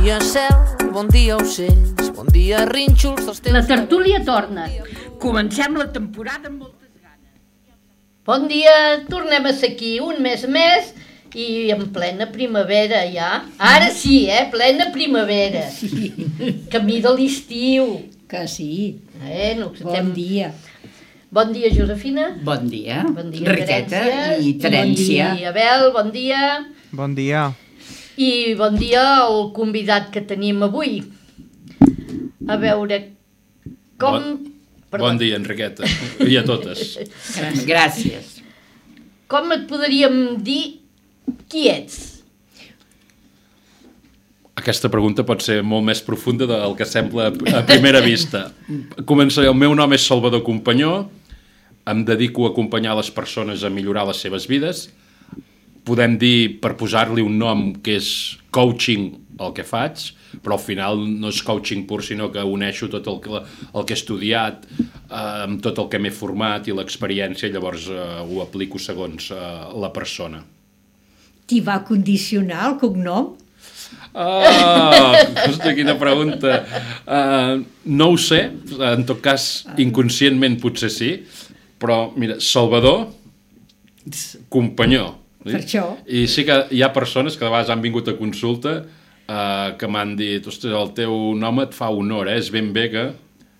dia cel, bon dia ocells, bon dia rínxols dels teus... La tertúlia torna. Comencem la temporada amb moltes ganes. Bon dia, tornem a ser aquí un mes més i en plena primavera ja. Ara sí, plena primavera. Sí. Camí de l'estiu. Que sí. Bon dia. Bon dia, Josefina. Bon dia. Bon dia, Riqueta i Terència. Bon dia, Abel. Bon dia. Bon dia. I bon dia al convidat que tenim avui. A veure com... Bon dia, Enriqueta. I a totes. Gràcies. Com et podríem dir qui ets? Aquesta pregunta pot ser molt més profunda del que sembla a primera vista. Començaré. El meu nom és Salvador Companyó. Em dedico a acompanyar les persones a millorar les seves vides. Podem dir, per posar-li un nom, que és coaching el que faig, però al final no és coaching pur, sinó que uneixo tot el que he estudiat, amb tot el que m'he format i l'experiència, llavors ho aplico segons la persona. Qui va condicionar el cognom? Hosti, quina pregunta. No ho sé, en tot cas, inconscientment potser sí, però mira, Salvador Companyó. Per això. I sí que hi ha persones que de vegades han vingut a consulta que m'han dit, ostres, el teu nom et fa honor, és ben bé que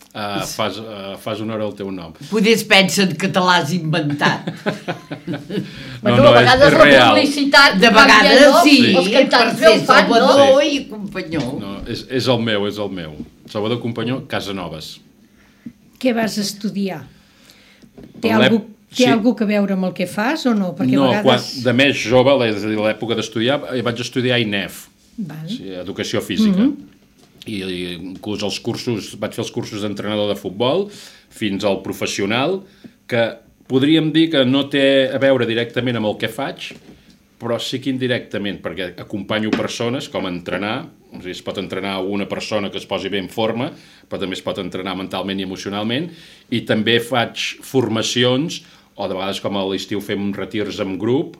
fas honor al teu nom. Potser es pensen que te l'has inventat. A vegades la publicitat... De vegades sí, els cantants per ser Salvador i Companyó. No, és el meu, és el meu. Salvador Companyó, Casanovas. Què vas estudiar? Té algú que veure amb el que fas o no? Perquè no, vegades... de més jove, a l'època d'estudiar, vaig estudiar INEF, Educació Física. I inclús vaig fer els cursos d'entrenador de futbol fins al professional, que podríem dir que no té a veure directament amb el que faig, però sí que indirectament, perquè acompanyo persones com entrenar, és a dir, es pot entrenar una persona que es posi bé en forma, però també es pot entrenar mentalment i emocionalment, i també faig formacions, o de vegades com a l'estiu fem retirs en grup,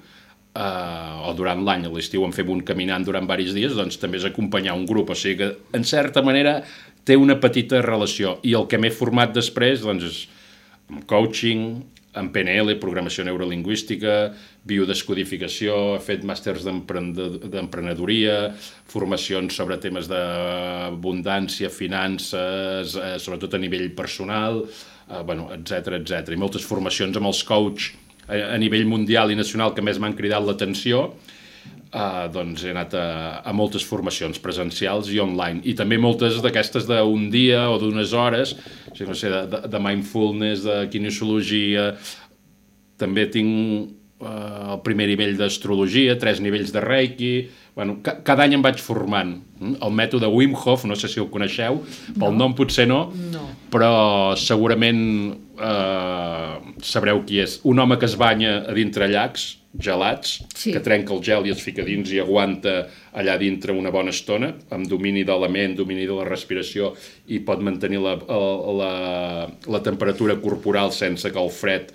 o durant l'any, a l'estiu en fem un caminant durant diversos dies, doncs també és acompanyar un grup, o sigui que en certa manera té una petita relació, i el que m'he format després doncs és en coaching, en PNL, programació neurolingüística, biodescodificació, he fet màsters d'emprenedoria, formacions sobre temes d'abundància, finances, sobretot a nivell personal, etc. I moltes formacions amb els coach a nivell mundial i nacional que més m'han cridat l'atenció, doncs he anat a moltes formacions presencials i online, i també moltes d'aquestes d'un dia o d'unes hores, no sé, de mindfulness, de kinesiologia. També tinc el primer nivell d'astrologia, 3 nivells de Reiki. Cada any em vaig formant. El mètode Wim Hof, no sé si el coneixeu, pel nom potser no, però segurament sabreu qui és. Un home que es banya a dintre llacs gelats, que trenca el gel i es fica dins i aguanta allà dintre una bona estona, amb domini de la ment, domini de la respiració, i pot mantenir la temperatura corporal sense que el fred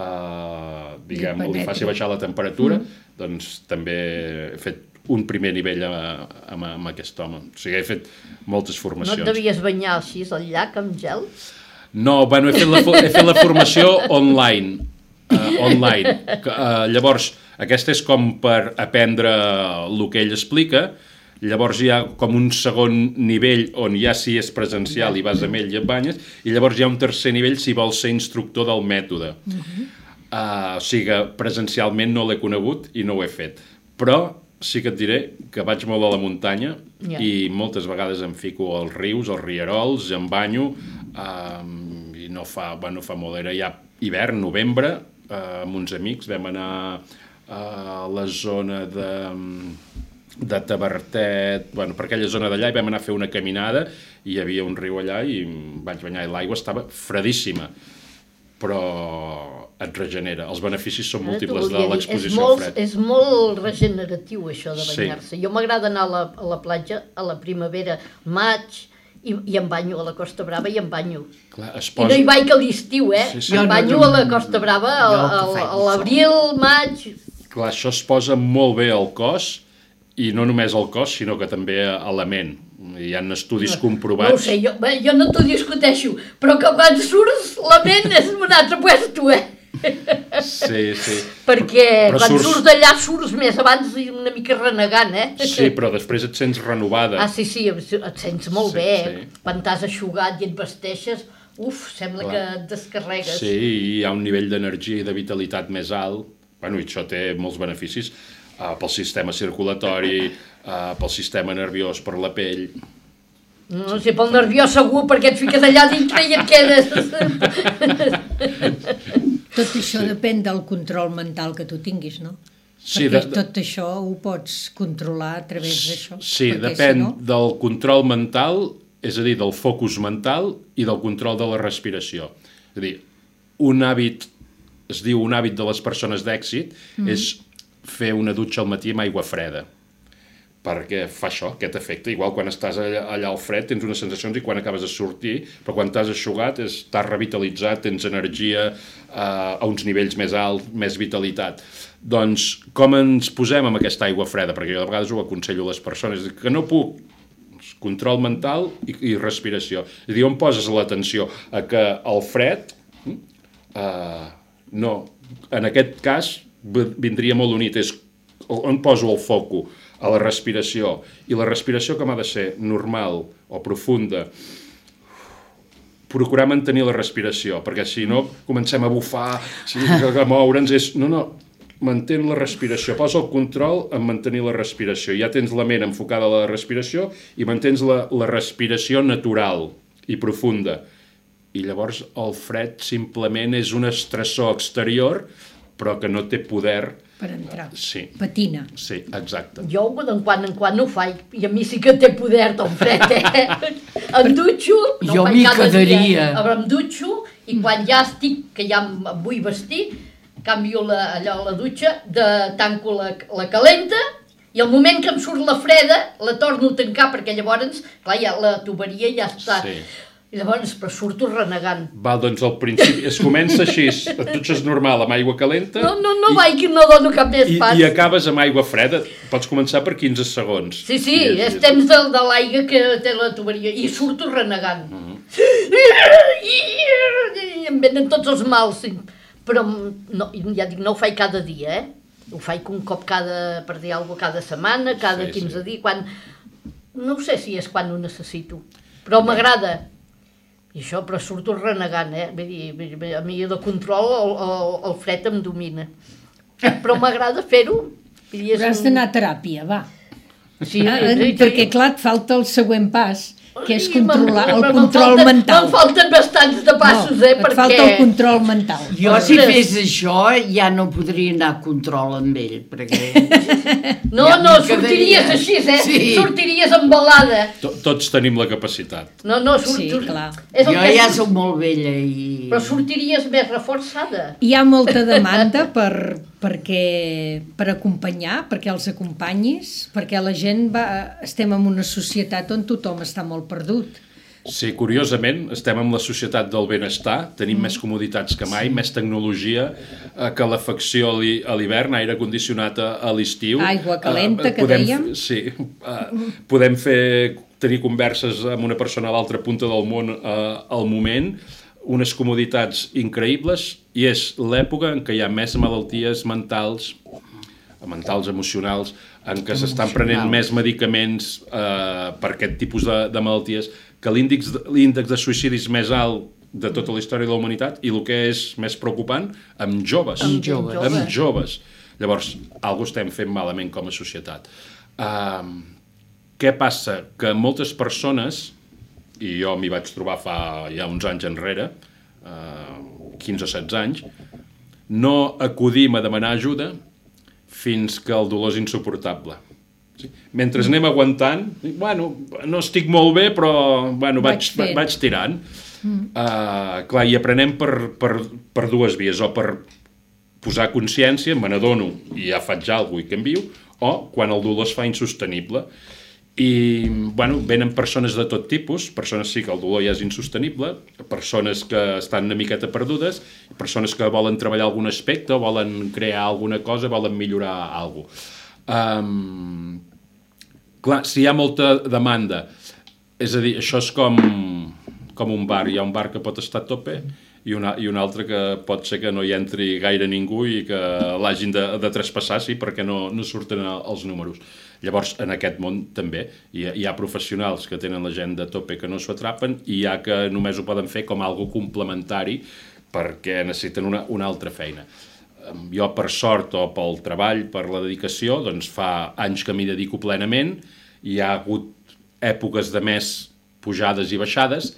li faci baixar la temperatura. Doncs també he fet un primer nivell amb aquest home. O sigui, he fet moltes formacions. No et devies banyar així al llac amb gel? No, he fet la formació online. Llavors, aquesta és com per aprendre el que ell explica. Llavors hi ha com un segon nivell on ja sí és presencial i vas amb ell i et banyes, i llavors hi ha un tercer nivell si vols ser instructor del mètode. O sigui que presencialment no l'he conegut i no ho he fet. Però sí que et diré que vaig molt a la muntanya i moltes vegades em fico als rius, als rierols, em banyo, i no fa molt. Era ja hivern, novembre, amb uns amics vam anar a la zona de Tavertet, per aquella zona d'allà, i vam anar a fer una caminada i hi havia un riu allà i em vaig banyar i l'aigua estava fredíssima, però et regenera. Els beneficis són múltiples de l'exposició al fred. És molt regeneratiu això de banyar-se. Jo m'agrada anar a la platja a la primavera, maig, i em banyo a la Costa Brava i em banyo. I no hi vaig a l'estiu, em banyo a la Costa Brava a l'abril, maig... Clar, això es posa molt bé al cos I no només el cos, sinó que també a la ment. Hi ha estudis comprovats... No ho sé, jo no t'ho discuteixo, però que quan surts la ment és un altre puesto, Sí. Perquè quan surts d'allà surts més abans i una mica renegant, Sí, però després et sents renovada. Sí, et sents molt bé. Quan t'has eixugat i et vesteixes, sembla que et descarregues. Sí, i hi ha un nivell d'energia i de vitalitat més alt. Bueno, i això té molts beneficis pel sistema circulatori, pel sistema nerviós, per la pell. No sé, pel nerviós segur, perquè et fiques allà dintre i et quedes... Tot això depèn del control mental que tu tinguis, no? Sí, perquè tot això ho pots controlar a través d'això. Sí, depèn del control mental, és a dir, del focus mental i del control de la respiració. És a dir, un hàbit, es diu un hàbit de les persones d'èxit, és fer una dutxa al matí amb aigua freda, perquè fa això, aquest efecte. Igual quan estàs allà al fred tens unes sensacions i quan acabes de sortir, però quan t'has eixugat estàs revitalitzat, tens energia a uns nivells més alts, més vitalitat. Doncs com ens posem amb aquesta aigua freda? Perquè jo de vegades ho aconsello a les persones, que no puc, control mental i respiració. És a dir, on poses l'atenció? A que el fred, no, en aquest cas vindria molt unit, és on poso el foco? A la respiració. I la respiració com ha de ser? Normal o profunda. Procurar mantenir la respiració, perquè si no comencem a bufar, a moure'ns, no, mantén la respiració, posa el control en mantenir la respiració. Ja tens la ment enfocada a la respiració i mantens la respiració natural i profunda. I llavors el fred simplement és un estressor exterior, però que no té poder per entrar. Sí. Patina. Sí, exacte. Jo de quan en quan ho faig, i a mi sí que té poder del fred, Em dutxo, no jo m'hi quedaria. Em dutxo, i quan ja estic, que ja em vull vestir, canvio la dutxa, tanco la calenta, i al moment que em surt la freda, la torno a tancar, perquè llavors, clar, ja la tuberia ja està... Sí. I llavors, però surto renegant. Val, doncs al principi es comença així, et dutxes normal amb aigua calenta... No vaig, no dono cap més pas. I acabes amb aigua freda, pots començar per 15 segons. Sí, és temps de l'aigua que té la tuberia, i surto renegant. I em venen tots els mals, però no, ja dic, no ho faig cada dia, Ho faig un cop per dir alguna cosa, cada setmana, cada 15 dies, quan... No sé si és quan ho necessito, però m'agrada. I això, però surto renegant, Vull dir, a mi de control el fred em domina. Però m'agrada fer-ho. Però has d'anar a teràpia, va. Sí, perquè, clar, et falta el següent pas, que és controlar el control mental. Me'n falten bastants de passos, perquè... Et falta el control mental. Jo, si fes això, ja no podria anar a control amb ell, perquè... No, sortiries així, Sí. Sortiries embalada. Tots tenim la capacitat. No, sí, clar. Jo ja soc molt vella i... Però sortiries més reforçada. Hi ha molta demanda per acompanyar, perquè els acompanyis, perquè la gent estem en una societat on tothom està molt perdut. Sí, curiosament, estem en la societat del benestar, tenim més comoditats que mai, més tecnologia, calefacció a l'hivern, aire condicionat a l'estiu. Aigua calenta, que dèiem. Sí, podem tenir converses amb una persona a l'altra punta del món al moment, unes comoditats increïbles, i és l'època en què hi ha més malalties mentals, emocionals, en què s'estan prenent més medicaments per aquest tipus de malalties, que l'índex de suïcidis més alt de tota la història de la humanitat, i el que és més preocupant, amb joves. Amb joves. Llavors, alguna cosa estem fent malament com a societat. Què passa? Que moltes persones, i jo m'hi vaig trobar fa ja uns anys enrere, 15 o 16 anys, no acudim a demanar ajuda fins que el dolor és insuportable. Mentre anem aguantant, no estic molt bé, però vaig tirant. Clar, i aprenem per dues vies, o per posar consciència, me n'adono i ja faig alguna cosa i canvio, o quan el dolor es fa insostenible. I venen persones de tot tipus, persones sí que el dolor ja és insostenible, persones que estan una miqueta perdudes, persones que volen treballar algun aspecte, volen crear alguna cosa, volen millorar alguna cosa. Clar, si hi ha molta demanda, és a dir, això és com un bar. Hi ha un bar que pot estar a tope i un altre que pot ser que no hi entri gaire ningú i que l'hagin de traspassar, sí, perquè no surten els números. Llavors, en aquest món també hi ha professionals que tenen la gent de tope que no s'ho atrapen i hi ha que només ho poden fer com algo complementari perquè necessiten una altra feina. Jo, per sort o pel treball, per la dedicació, doncs fa anys que m'hi dedico plenament. Hi ha hagut èpoques de més pujades i baixades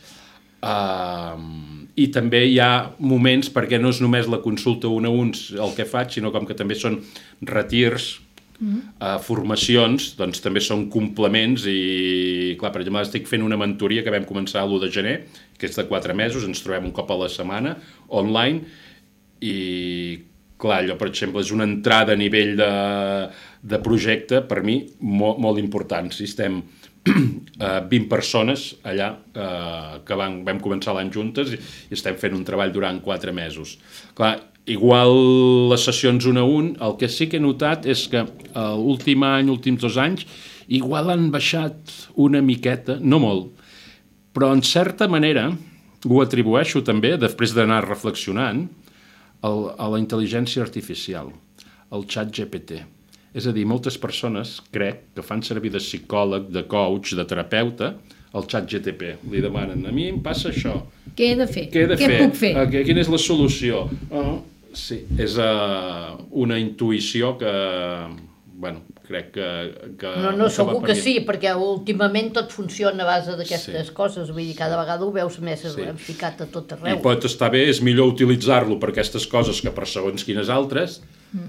i també hi ha moments, perquè no és només la consulta un a uns el que faig, sinó com que també són retirs, formacions, doncs també són complements i, clar, per exemple, estic fent una mentoria que vam començar l'1 de gener, que és de 4 mesos, ens trobem un cop a la setmana, online, i clar, allò, per exemple, és una entrada a nivell de projecte, per mi, molt important. Si estem 20 persones allà que vam començar l'any juntes i estem fent un treball durant 4 mesos. Clar, igual les sessions un a un, el que sí que he notat és que l'últim any, últims 2 anys, igual han baixat una miqueta, no molt, però en certa manera ho atribueixo també, després d'anar reflexionant, a la intel·ligència artificial, al xat GPT. És a dir, moltes persones, crec, que fan servir de psicòleg, de coach, de terapeuta, el xat GPT. Li demanen, a mi em passa això. Què he de fer? Què puc fer? Quina és la solució? Sí, és una intuïció que, bueno, crec que... No, segur que sí, perquè últimament tot funciona a base d'aquestes coses, vull dir, cada vegada ho veus més ficat a tot arreu. I pot estar bé, és millor utilitzar-lo per aquestes coses que per segons quines altres.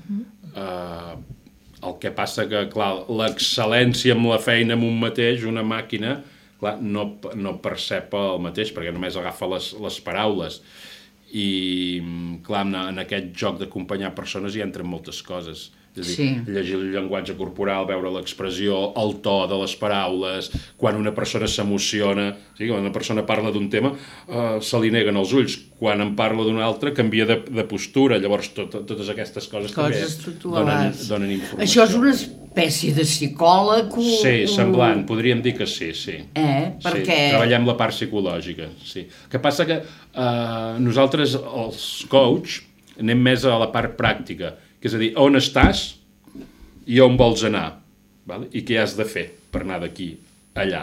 El que passa que, clar, l'excel·lència amb la feina amb un mateix, una màquina, clar, no percep el mateix, perquè només agafa les paraules. I, clar, en aquest joc d'acompanyar persones hi entren moltes coses. És a dir, llegir el llenguatge corporal, veure l'expressió, el to de les paraules, quan una persona s'emociona, quan una persona parla d'un tema, se li neguen els ulls, quan en parla d'un altre canvia de postura, llavors totes aquestes coses també donen informació. Això és una espècie de psicòleg? Sí, semblant, podríem dir que sí. Perquè... Sí, treballem la part psicològica, sí. El que passa que nosaltres, els coach, anem més a la part pràctica, que és a dir, on estàs i on vols anar, i què has de fer per anar d'aquí allà.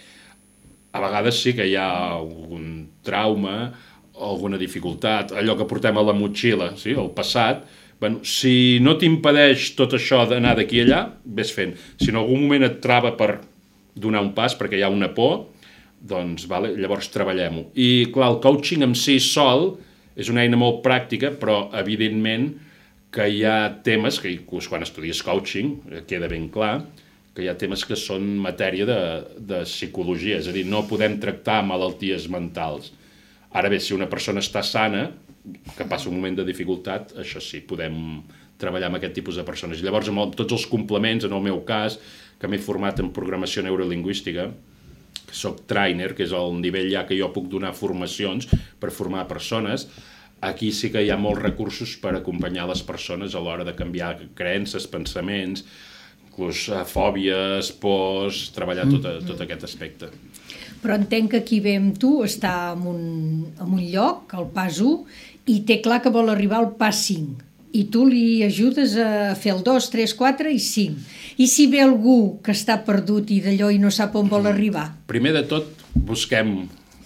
A vegades sí que hi ha algun trauma, alguna dificultat, allò que portem a la motxilla, el passat. Si no t'impedeix tot això d'anar d'aquí allà, ves fent. Si en algun moment et trava per donar un pas perquè hi ha una por, doncs llavors treballem-ho. I clar, el coaching en si sol és una eina molt pràctica, però evidentment que hi ha temes, que quan estudies coaching queda ben clar, que hi ha temes que són matèria de psicologia, és a dir, no podem tractar malalties mentals. Ara bé, si una persona està sana, que passa un moment de dificultat, això sí, podem treballar amb aquest tipus de persones. Llavors, amb tots els complements, en el meu cas, que m'he format en programació neurolingüística, que soc trainer, que és el nivell ja que jo puc donar formacions per formar persones, aquí sí que hi ha molts recursos per acompanyar les persones a l'hora de canviar creences, pensaments, inclús fòbies, pors, treballar tot aquest aspecte. Però entenc que qui ve amb tu està en un lloc, el pas 1, i té clar que vol arribar al pas 5. I tu li ajudes a fer el 2, 3, 4 i 5. I si ve algú que està perdut i d'allò i no sap on vol arribar? Primer de tot, busquem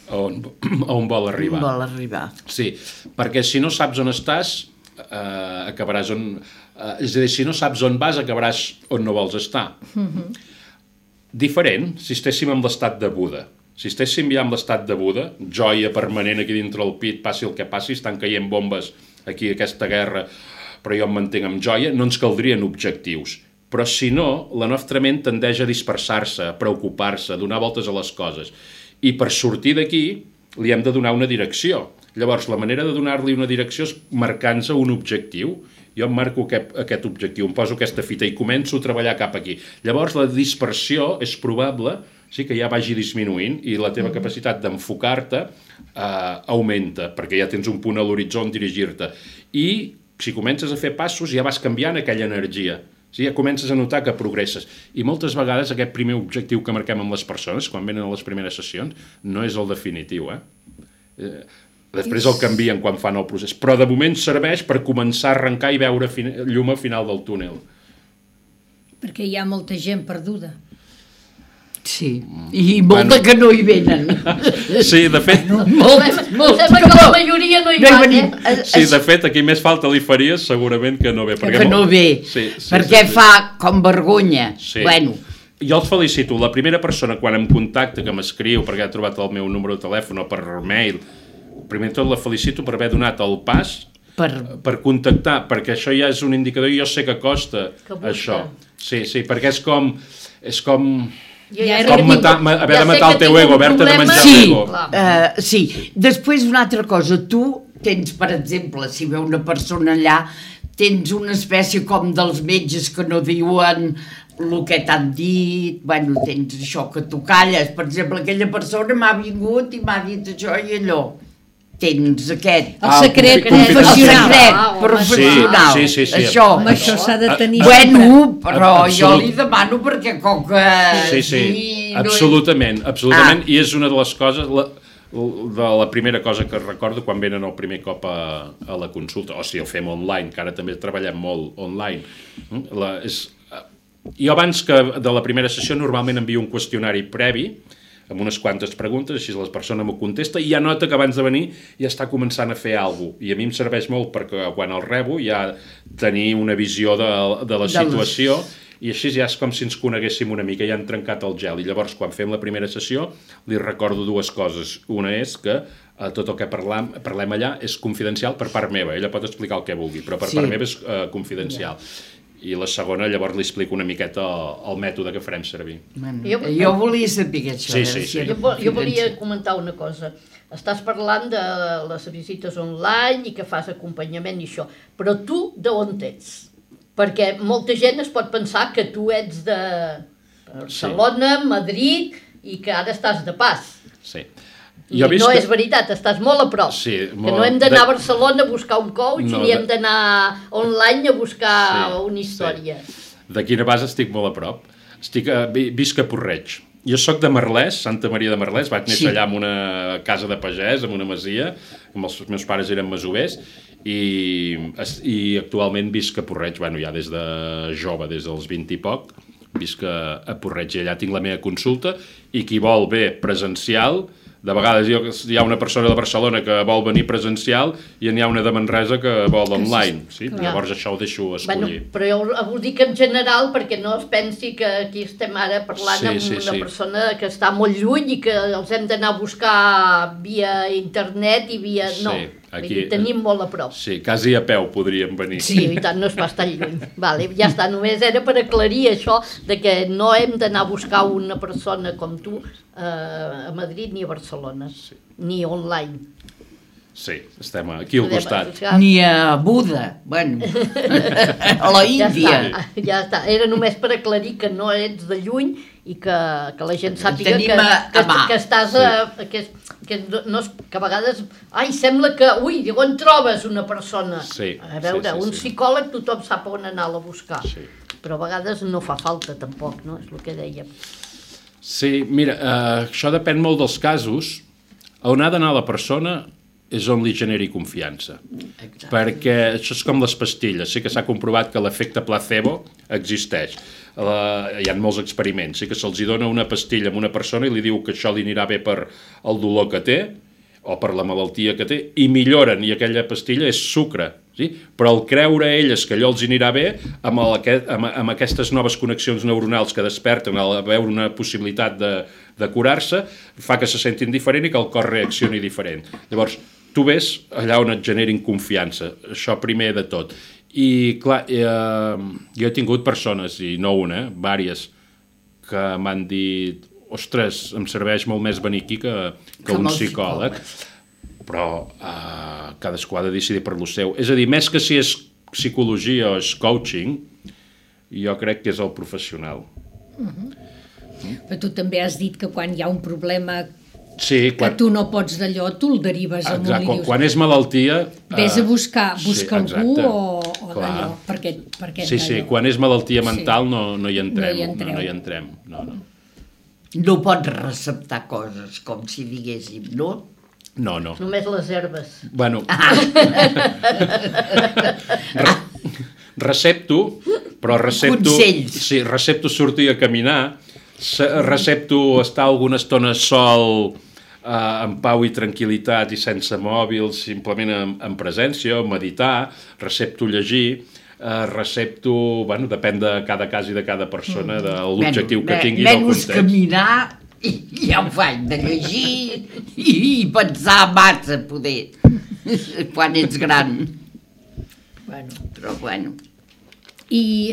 on vol arribar. On vol arribar. Sí, perquè si no saps on estàs, acabaràs on... És a dir, si no saps on vas, acabaràs on no vols estar. Diferent, si estéssim en l'estat de Buda. Si estéssim ja en l'estat de Buda, joia permanent aquí dintre el pit, passi el que passi, estan caient bombes aquí, aquesta guerra, però jo em mantenc amb joia, no ens caldrien objectius. Però si no, la nostra ment tendeix a dispersar-se, a preocupar-se, a donar voltes a les coses. I per sortir d'aquí li hem de donar una direcció. Llavors, la manera de donar-li una direcció és marcant-se un objectiu. Jo em marco aquest objectiu, em poso aquesta fita i començo a treballar cap aquí. Llavors, la dispersió és probable que ja vagi disminuint i la teva capacitat d'enfocar-te augmenta, perquè ja tens un punt a l'horitzó on dirigir-te. I si comences a fer passos ja vas canviant aquella energia. Sí, ja comences a notar que progresses. I moltes vegades aquest primer objectiu que marquem amb les persones, quan venen a les primeres sessions, no és el definitiu, Després el canvien quan fan el procés. Però de moment serveix per començar a arrencar i veure llum al final del túnel. Perquè hi ha molta gent perduda. Sí, i molta que no hi venen. Sí, de fet... Molt sembla que la majoria no hi van, Sí, de fet, aquí més falta li faries segurament que no ve. Que no ve, perquè fa com vergonya. Bueno. Jo els felicito. La primera persona quan em contacta, que m'escriu perquè ha trobat el meu número de telèfon o per mail, primer tot la felicito per haver donat el pas per contactar, perquè això ja és un indicador i jo sé que costa això. Sí, perquè és com haver de matar el teu ego, haver-te de menjar l'ego. Sí, després una altra cosa, tu tens, per exemple, si ve una persona allà, tens una espècie com dels metges que no diuen el que t'han dit, bueno, tens això que tu calles, per exemple, aquella persona m'ha vingut i m'ha dit això i allò. Tens aquest... El secret professional. Sí. Això s'ha de tenir... Bueno, però jo li demano perquè com que... Sí, absolutament. I és una de les coses... de la primera cosa que recordo quan venen el primer cop a la consulta, o si el fem online, que ara també treballem molt online. Jo abans que de la primera sessió normalment envio un qüestionari previ amb unes quantes preguntes, així la persona m'ho contesta i ja nota que abans de venir ja està començant a fer alguna cosa. I a mi em serveix molt perquè quan el rebo ja tenir una visió de la situació i així ja és com si ens coneguéssim una mica, ja han trencat el gel. I llavors quan fem la primera sessió li recordo dues coses. Una és que tot el que parlem allà és confidencial per part meva. Ella pot explicar el que vulgui, però per part meva és confidencial. I la segona, llavors li explico una miqueta el mètode que farem servir. Jo volia saber això. Sí. Jo volia comentar una cosa. Estàs parlant de les visites online i que fas acompanyament i això, però tu d'on ets? Perquè molta gent es pot pensar que tu ets de Barcelona, Madrid i que ara estàs de pas. Sí. I no és veritat, estàs molt a prop. Que no hem d'anar a Barcelona a buscar un coach ni hem d'anar online a buscar una història. De quina base estic molt a prop. Visc a Porreig. Jo soc de Merlès, Santa Maria de Merlès, vaig néixer allà en una casa de pagès, en una masia, els meus pares eren masovers, i actualment visc a Porreig, ja des de jove, des dels 20 i poc, visc a Porreig i allà tinc la meva consulta, i qui vol bé presencial... De vegades hi ha una persona de Barcelona que vol venir presencial i n'hi ha una de Manresa que vol online. Llavors això ho deixo escollir. Però jo ho dic en general perquè no es pensi que aquí estem ara parlant amb una persona que està molt lluny i que els hem d'anar a buscar via internet i via... No, tenim molt a prop. Sí, quasi a peu podríem venir. Sí, i tant, no és pas tan lluny. Ja està, només era per aclarir això de que no hem d'anar a buscar una persona com tu a Madrid ni a Barcelona, ni online. Sí, estem aquí al costat. Ni a Buda, bueno, a la Índia. Ja està, era només per aclarir que no ets de lluny i que la gent sàpiga que estàs... Que a vegades... Ai, sembla que... Ui, on trobes una persona? A veure, un psicòleg tothom sap on anar-la a buscar, però a vegades no fa falta tampoc, no? És el que dèiem. Sí, mira, això depèn molt dels casos. On ha d'anar la persona és on li generi confiança. Perquè això és com les pastilles. Sí que s'ha comprovat que l'efecte placebo existeix. Hi ha molts experiments. Sí que se'ls dona una pastilla a una persona i li diu que això li anirà bé per el dolor que té o per la malaltia que té i milloren, i aquella pastilla és sucre. Però el creure a elles que allò els anirà bé amb aquestes noves connexions neuronals que desperten al veure una possibilitat de curar-se fa que se sentin diferent i que el cor reaccioni diferent. Llavors, tu ves allà on et generin confiança, això primer de tot. I clar, jo he tingut persones, i no una, vàries, que m'han dit ostres, em serveix molt més venir aquí que un psicòleg. Però cadascú ha de decidir per lo seu. És a dir, més que si és psicologia o és coaching, jo crec que és el professional. Però tu també has dit que quan hi ha un problema que tu no pots d'allò, tu el derives a un i dius... Quan és malaltia... Ves a buscar algú o allò, perquè sí, quan és malaltia mental no hi entrem. No pots receptar coses, com si diguéssim, no? No. Només les herbes. Bueno, recepto, però consells. Sí, recepto sortir a caminar, recepto estar alguna estona sol, en pau i tranquil·litat i sense mòbils, simplement en presència, meditar, recepto llegir, recepto, depèn de cada cas i de cada persona, de l'objectiu que tingui del context. Menys caminar, ja ho faig, de llegir i pensar massa, poder, quan ets gran. Però bueno. I,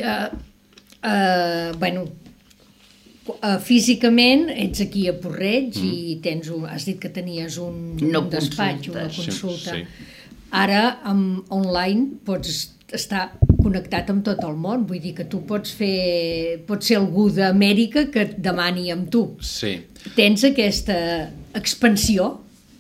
físicament ets aquí a Porreig i has dit que tenies un despatx, una consulta. Sí. Ara, online, pots estar connectat amb tot el món, vull dir que tu pots ser algú d'Amèrica que et demani amb tu. Sí. Tens aquesta expansió?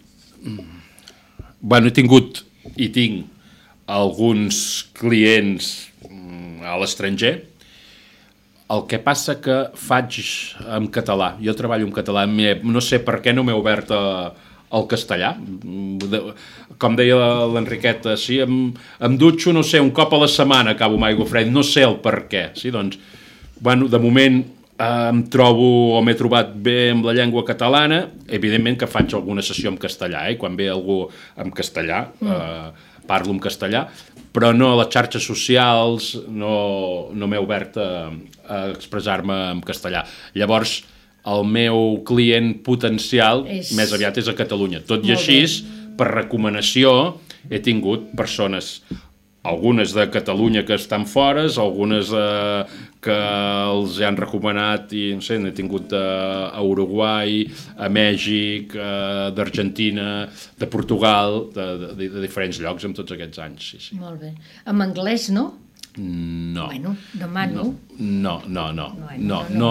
He tingut i tinc alguns clients a l'estranger. El que passa que faig en català. Jo treballo en català. No sé per què no m'he obert al castellà. Com deia l'Enriqueta, sí, em dutxo, no sé, un cop a la setmana acabo amb aigua freda. No sé el per què. Sí, doncs, de moment em trobo o m'he trobat bé amb la llengua catalana. Evidentment que faig alguna sessió en castellà, i quan ve algú en castellà parlo en castellà, però no a les xarxes socials, no m'he obert a expressar-me en castellà. Llavors, el meu client potencial més aviat és a Catalunya. Tot i així, per recomanació, he tingut persones, algunes de Catalunya que estan fora, algunes que els han recomanat i no sé, n'he tingut a Uruguai, a Mèxic, d'Argentina, de Portugal, de diferents llocs en tots aquests anys. Sí. Molt bé. En anglès, no? No. Demano. No.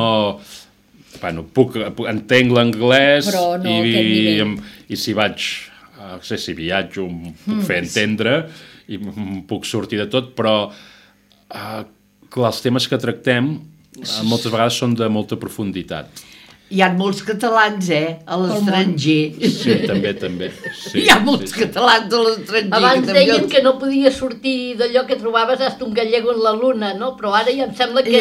Entenc l'anglès i si vaig, no sé, si viatjo em puc fer entendre i em puc sortir de tot, però els temes que tractem moltes vegades són de molta profunditat. Hi ha molts catalans, a l'estranger. Sí, també. Sí, hi ha molts catalans a l'estranger. Abans deien que no podia sortir d'allò que trobaves hasta un gallego en la luna, no? Però ara ja em sembla que...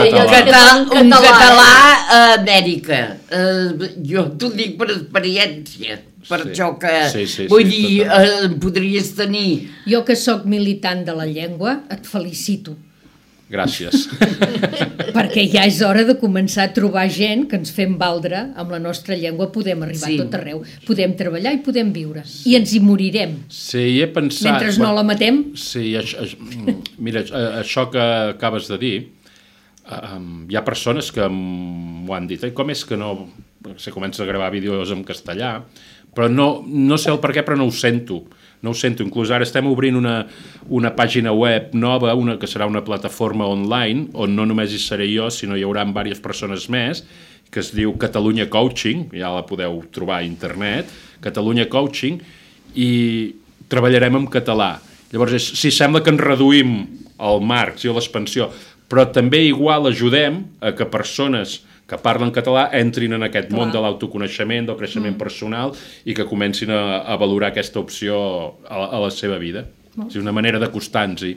Un català a Amèrica. Jo t'ho dic per experiència. Per això que, vull dir, podries tenir... Jo que sóc militant de la llengua, et felicito. Gràcies. Perquè ja és hora de començar a trobar gent que ens fem valdre amb la nostra llengua, podem arribar a tot arreu, podem treballar i podem viure, i ens hi morirem. Sí, he pensat... Mentre no la matem... Sí, mira, això que acabes de dir, hi ha persones que m'ho han dit, com és que no se comença a gravar vídeos en castellà, però no sé el per què, però no ho sento. Inclús ara estem obrint una pàgina web nova, que serà una plataforma online, on no només hi seré jo, sinó hi haurà diverses persones més, que es diu Catalunya Coaching, ja la podeu trobar a internet, Catalunya Coaching, i treballarem en català. Llavors, sí, sembla que ens reduïm el marc, l'expansió, però també igual ajudem a que persones que parlen català entrin en aquest món de l'autoconeixement, del creixement personal i que comencin a valorar aquesta opció a la seva vida. És una manera d'acostar-nos-hi.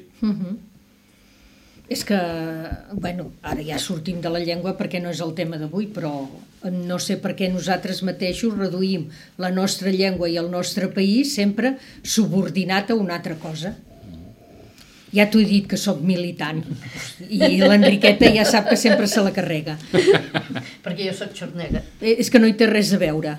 És que, ara ja sortim de la llengua perquè no és el tema d'avui, però no sé per què nosaltres mateixos reduïm la nostra llengua i el nostre país sempre subordinat a una altra cosa. Ja t'ho he dit que sóc militant i l'Enriqueta ja sap que sempre se la carrega. Perquè jo sóc xornega. És que no hi té res a veure.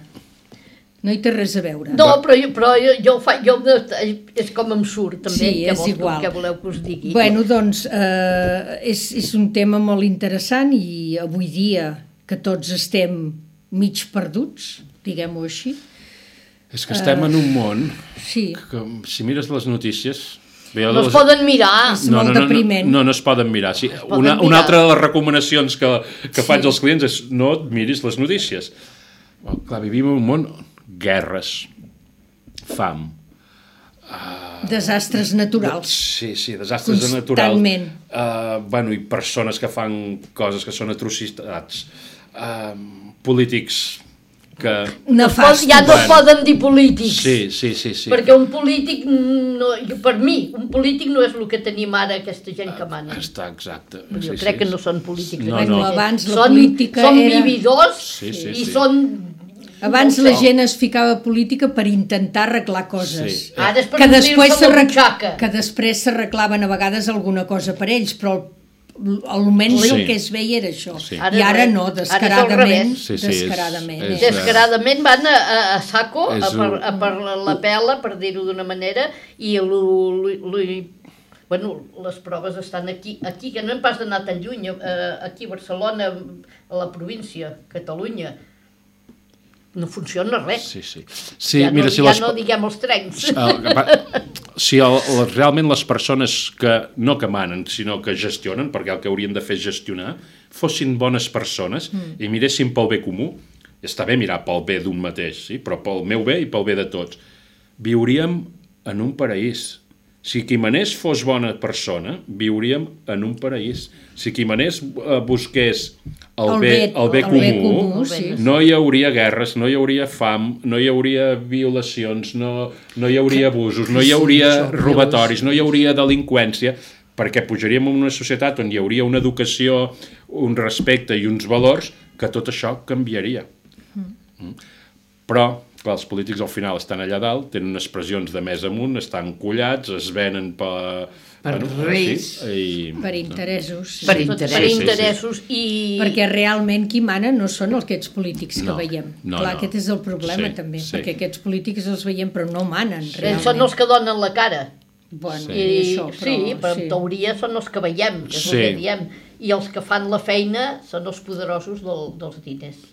No, però jo és com em surt també. Sí, és igual. Què voleu que us digui? Bueno, doncs és un tema molt interessant i avui dia que tots estem mig perduts, diguem-ho així. És que estem en un món que si mires les notícies... No es poden mirar. És molt depriment. No es poden mirar. Una altra de les recomanacions que faig als clients és no et miris les notícies. Clar, vivim en un món... Guerres, fam, Desastres naturals. Sí, desastres naturals. Constantment. I persones que fan coses que són atrocitats. Polítics que... Ja no poden dir polítics. Sí. Perquè un polític, per mi, un polític no és el que tenim ara, aquesta gent que mana. Està exacte. Jo crec que no són polítics. Abans la política són vividors i són... Abans la gent es ficava a política per intentar arreglar coses. Ara és per omplir-se la butxaca. Que després s'arreglaven a vegades alguna cosa per ells, però almenys el que es veia era això. I ara no, descaradament. Descaradament van a saco, a per la pela, per dir-ho d'una manera, i les proves estan aquí, que no hem pas d'anar tan lluny, aquí a Barcelona, a la província, Catalunya. No funciona res. Ja no diguem els trens. Si realment les persones no que manen, sinó que gestionen, perquè el que haurien de fer és gestionar, fossin bones persones i miressin pel bé comú, està bé mirar pel bé d'un mateix, però pel meu bé i pel bé de tots, viuríem en un paraís. Si qui manés fos bona persona, viuríem en un paraís. Si qui manés busqués el bé comú, no hi hauria guerres, no hi hauria fam, no hi hauria violacions, no hi hauria abusos, no hi hauria robatoris, no hi hauria delinqüència, perquè pujaríem en una societat on hi hauria una educació, un respecte i uns valors, que tot això canviaria. Però clar, els polítics al final estan allà dalt, tenen unes pressions de més amunt, estan collats, es venen per res, per interessos. Per interessos i... Perquè realment qui mana no són aquests polítics que veiem. Clar, aquest és el problema també, perquè aquests polítics els veiem però no manen realment. Són els que donen la cara. Sí, però en teoria són els que veiem, és el que diem. I els que fan la feina són els poderosos dels diners.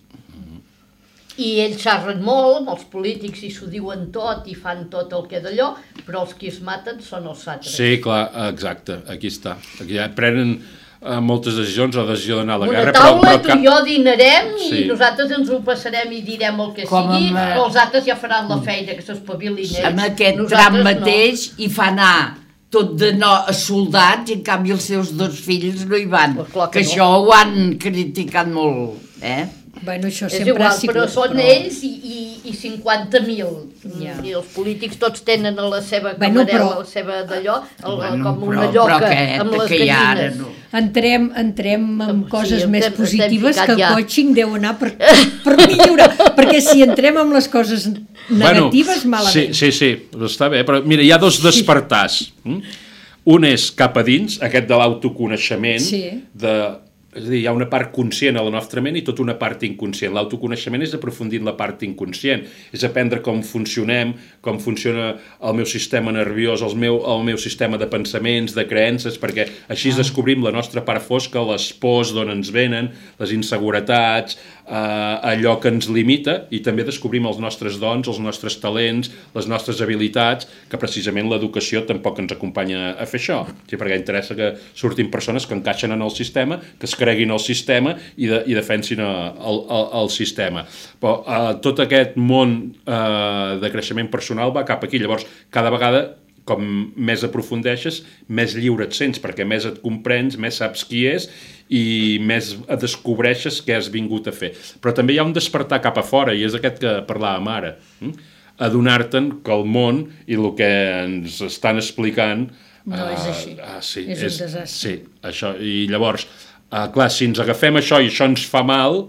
I ells xerren molt, els polítics i s'ho diuen tot i fan tot el que d'allò, però els que es maten són els satres. Sí, clar, exacte, aquí està. Aquí ja prenen moltes decisions, la decisió d'anar a la guerra... Una taula, tu i jo dinarem i nosaltres ens ho passarem i direm el que sigui, però els altres ja faran la feina, que s'espavilin ells. Amb aquest tram mateix hi fa anar tot de soldats i en canvi els seus dos fills no hi van. Que això ho han criticat molt, Bueno, això és igual, però són ells i 50.000. I els polítics tots tenen a la seva camarela, la seva d'allò, com una lloca amb les gallines. Entrem en coses més positives que el coaching deu anar per millorar, perquè si entrem en les coses negatives, malament. Sí, està bé, però mira, hi ha dos despertars. Un és cap a dins, aquest de l'autoconeixement, és a dir, hi ha una part conscient a la nostra ment i tota una part inconscient. L'autoconeixement és aprofundir en la part inconscient, és aprendre com funcionem, com funciona el meu sistema nerviós, el meu sistema de pensaments, de creences, perquè així descobrim la nostra part fosca, les pors d'on ens venen, les inseguretats, allò que ens limita, i també descobrim els nostres dons, els nostres talents, les nostres habilitats, que precisament l'educació tampoc ens acompanya a fer això, perquè interessa que surtin persones que encaixen en el sistema, que es creguin el sistema i defensin el sistema. Però tot aquest món de creixement personal va cap aquí. Llavors, cada vegada, com més aprofundeixes, més lliure et sents, perquè més et comprens, més saps qui és i més descobreixes què has vingut a fer. Però també hi ha un despertar cap a fora, i és aquest que parlàvem ara. Adonar-te'n que el món i el que ens estan explicant... No és així, és un desastre. Sí, això. I llavors, clar, si ens agafem això i això ens fa mal,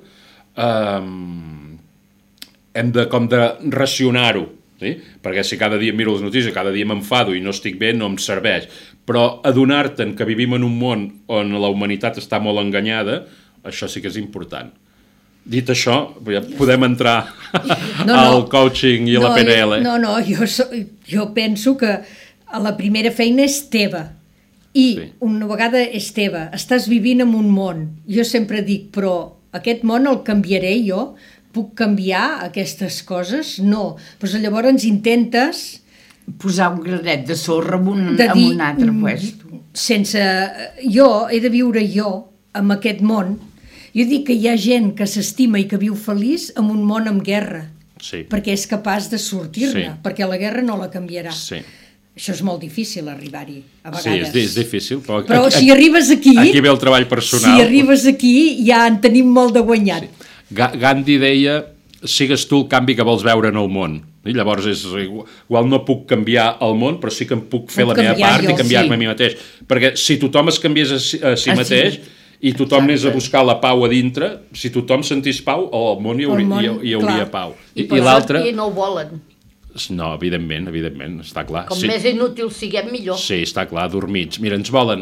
hem de racionar-ho. Sí? Perquè si cada dia miro les notícies, cada dia m'enfado i no estic bé, no em serveix. Però adonar-te'n que vivim en un món on la humanitat està molt enganyada, això sí que és important. Dit això, podem entrar al coaching i a la PNL. No, jo penso que la primera feina és teva. I una vegada és teva, estàs vivint en un món. Jo sempre dic, però aquest món el canviaré jo? Puc canviar aquestes coses? No. Però llavors intentes... posar un granet de sorra en un altre puesto. Jo he de viure en aquest món. Jo dic que hi ha gent que s'estima i que viu feliç en un món amb guerra. Perquè és capaç de sortir-ne. Perquè la guerra no la canviarà. Això és molt difícil, arribar-hi, a vegades. Sí, és difícil. Però si arribes aquí... Aquí ve el treball personal. Si arribes aquí, ja en tenim molt de guanyat. Sí. Gandhi deia, sigues tu el canvi que vols veure en el món. I llavors, igual no puc canviar el món, però sí que em puc fer la meva part i canviar-me a mi mateix. Perquè si tothom es canviés a si mateix i tothom anés a buscar la pau a dintre, si tothom sentís pau, al món hi hauria pau. I per l'altre no ho volen. No, evidentment, està clar. Com més inútils siguem, millor. Sí, està clar, dormits. Mira, ens volen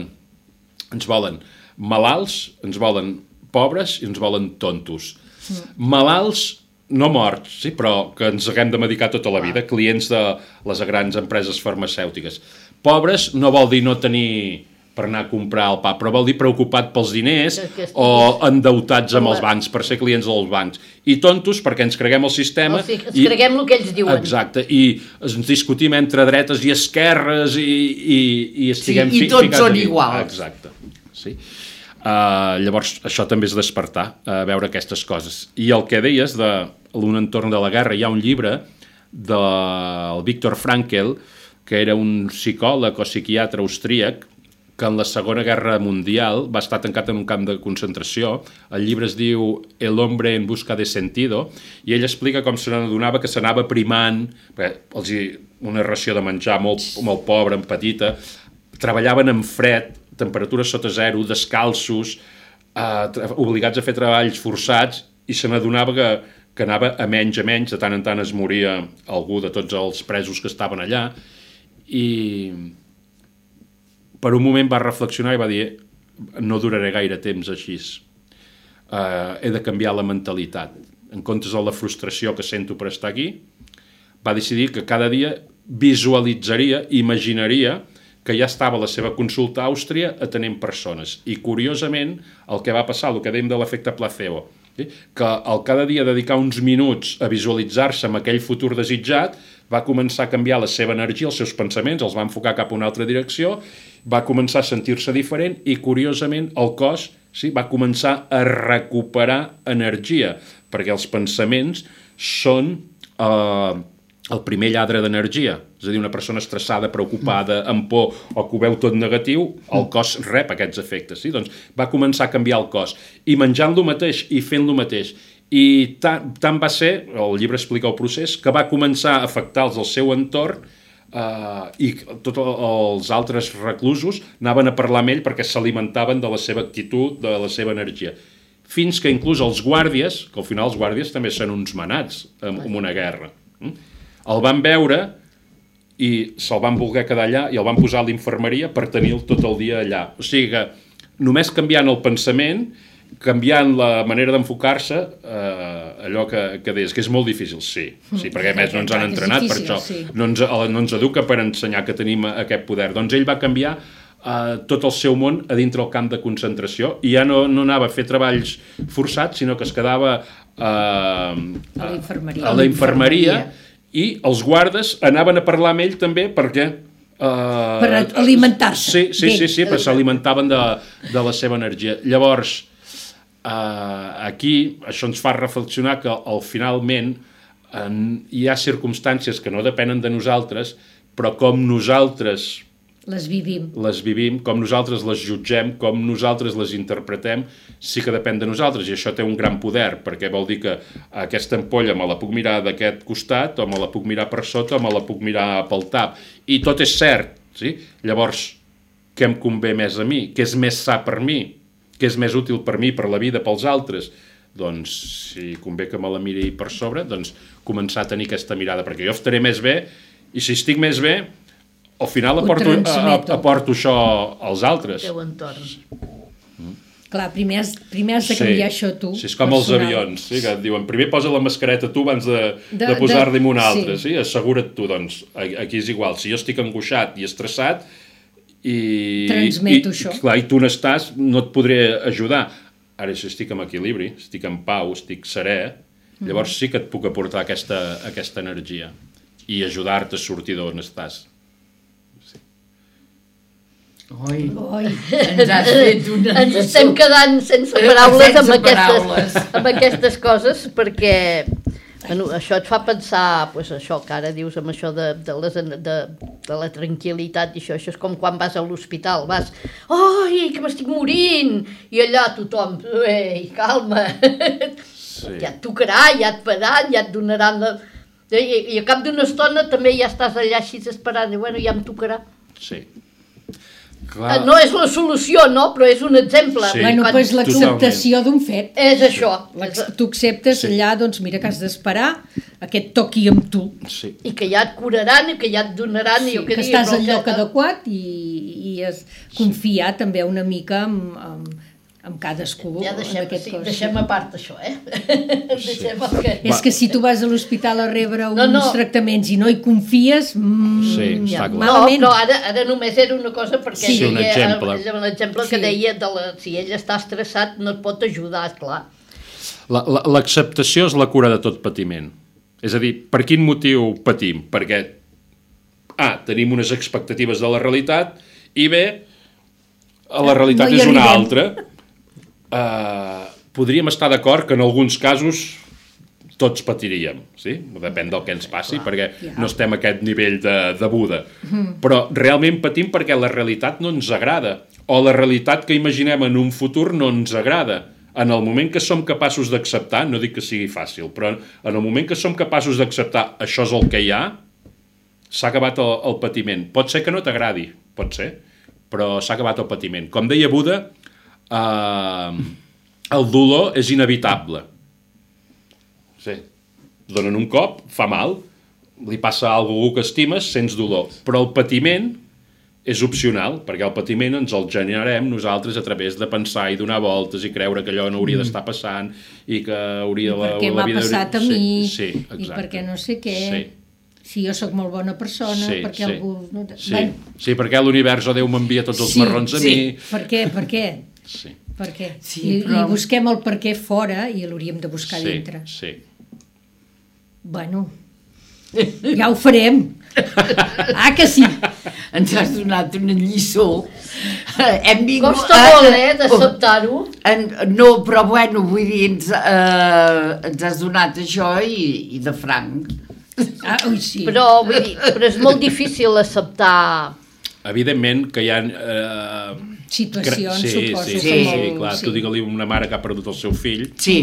malalts, ens volen pobres i ens volen tontos. Malalts, no morts, sí, però que ens haguem de medicar tota la vida, clients de les grans empreses farmacèutiques. Pobres no vol dir no tenir per anar a comprar el pa, però vol dir preocupat pels diners o endeutats amb els bancs, per ser clients dels bancs. I tontos perquè ens creguem el sistema. O sigui, ens creguem el que ells diuen. Exacte, i ens discutim entre dretes i esquerres i estiguem ficats... I tots són iguals. Exacte, sí. Llavors, això també és despertar, veure aquestes coses. I el que deies de l'un entorn de la guerra, hi ha un llibre del Viktor Frankl, que era un psicòleg o psiquiatre austríac, que en la Segona Guerra Mundial va estar tancat en un camp de concentració. El llibre es diu El hombre en busca de sentido, i ell explica com se n'adonava que s'anava primant, una ració de menjar molt pobra, petita, treballaven en fred, temperatures sota zero, descalços, obligats a fer treballs forçats, i se n'adonava que anava a menys, de tant en tant es moria algú de tots els presos que estaven allà, i per un moment va reflexionar i va dir no duraré gaire temps així, he de canviar la mentalitat. En comptes de la frustració que sento per estar aquí, va decidir que cada dia visualitzaria, imaginaria que ja estava a la seva consulta a Àustria atenent persones. I curiosament el que va passar, el que dèiem de l'efecte placebo, que al cada dia dedicar uns minuts a visualitzar-se en aquell futur desitjat, va començar a canviar la seva energia, els seus pensaments, els va enfocar cap a una altra direcció, va començar a sentir-se diferent i, curiosament, el cos va començar a recuperar energia, perquè els pensaments són el primer lladre d'energia. És a dir, una persona estressada, preocupada, amb por o que ho veu tot negatiu, el cos rep aquests efectes. Doncs va començar a canviar el cos. I menjant lo mateix i fent lo mateix. I tant va ser, el llibre explica el procés, que va començar a afectar el seu entorn i tots els altres reclusos anaven a parlar amb ell perquè s'alimentaven de la seva actitud, de la seva energia. Fins que inclús els guàrdies, que al final els guàrdies també són uns manats en una guerra, el van veure i se'l van voler quedar allà i el van posar a l'infermeria per tenir-lo tot el dia allà. O sigui que només canviant el pensament, canviant la manera d'enfocar-se, allò que deies, que és molt difícil, sí, perquè a més no ens han entrenat per això, no ens educa per ensenyar que tenim aquest poder. Doncs ell va canviar tot el seu món a dintre el camp de concentració i ja no anava a fer treballs forçats, sinó que es quedava a la infermeria i els guardes anaven a parlar amb ell també perquè per alimentar-se. Sí, perquè s'alimentaven de la seva energia. Llavors, aquí això ens fa reflexionar que finalment hi ha circumstàncies que no depenen de nosaltres, però com nosaltres les vivim, com nosaltres les jutgem, com nosaltres les interpretem, sí que depèn de nosaltres, i això té un gran poder, perquè vol dir que aquesta ampolla me la puc mirar d'aquest costat, o me la puc mirar per sota, o me la puc mirar pel tap, i tot és cert, sí? Llavors, què em convé més a mi? Què és més sa per mi? Què és més útil per mi, per la vida, pels altres? Doncs, si convé que me la miri per sobre, doncs començar a tenir aquesta mirada, perquè jo estaré més bé, i si estic més bé, al final aporto això als altres. El teu entorn. Clar, primer has de canviar això tu. Sí, és com els avions, que et diuen, primer posa la mascareta tu abans de posar-li un altre, assegura't tu, doncs, aquí és igual, si jo estic angoixat i estressat, transmeto això. Clar, i tu n'estàs, no et podré ajudar. Ara, si estic en equilibri, estic en pau, estic serè, llavors sí que et puc aportar aquesta energia i ajudar-te a sortir d'on estàs. Oi, ens has fet una... Ens estem quedant sense paraules amb aquestes coses, perquè Bueno, això et fa pensar, pues, això que ara dius amb això de la tranquil·litat i això és com quan vas a l'hospital, vas, ai, que m'estic morint, i allà tothom, ei, calma, ja et tocarà, ja et faran, ja et donaran I a cap d'una estona també ja estàs allà així esperant, i bueno, ja em tocarà. Sí. Clar. No és la solució, no? Però és un exemple. Sí. Bueno, doncs l'acceptació d'un fet. És això. Tu acceptes allà, doncs mira que has d'esperar a que et toqui amb tu. Sí. I que ja et curaran, i que ja et donaran... Sí, que estàs al lloc adequat i confiar també una mica amb cadascú. Ja deixem a part això, deixem el que... És que si tu vas a l'hospital a rebre uns tractaments i no hi confies, està clar. No, però ara només era una cosa perquè un exemple. L'exemple que deia si ell està estressat no et pot ajudar, clar. L'acceptació és la cura de tot patiment. És a dir, per quin motiu patim? Perquè tenim unes expectatives de la realitat i la realitat és una altra. Podríem estar d'acord que en alguns casos tots patiríem, sí? Depèn del que ens passi, perquè no estem a aquest nivell de Buda. Però realment patim perquè la realitat no ens agrada, o la realitat que imaginem en un futur no ens agrada. En el moment que som capaços d'acceptar, no dic que sigui fàcil, però en el moment que som capaços d'acceptar això és el que hi ha, s'ha acabat el patiment. Pot ser que no t'agradi, pot ser, però s'ha acabat el patiment. Com deia Buda, el dolor és inevitable. Sí. Donen un cop, fa mal, li passa a algú que estimes, sents dolor. Però el patiment és opcional, perquè el patiment ens el generem nosaltres a través de pensar i donar voltes i creure que allò no hauria d'estar passant i que hauria I per què m'ha passat a mi, i perquè no sé què... Sí. Si jo sóc molt bona persona, perquè algú... Sí, perquè l'univers o Déu m'envia tots els marrons a mi... Per què? Sí. Per què? I busquem el per què fora i l'hauríem de buscar dintre. Sí. Bueno, ja ho farem. Que sí. Ens has donat una lliçó. Costa molt, d'acceptar-ho. No, però bueno, vull dir, ens has donat això i de franc. Sí. Però és molt difícil acceptar... Evidentment que hi ha... situacions, suposo. Sí, clar, tu digue-li una mare que ha perdut el seu fill,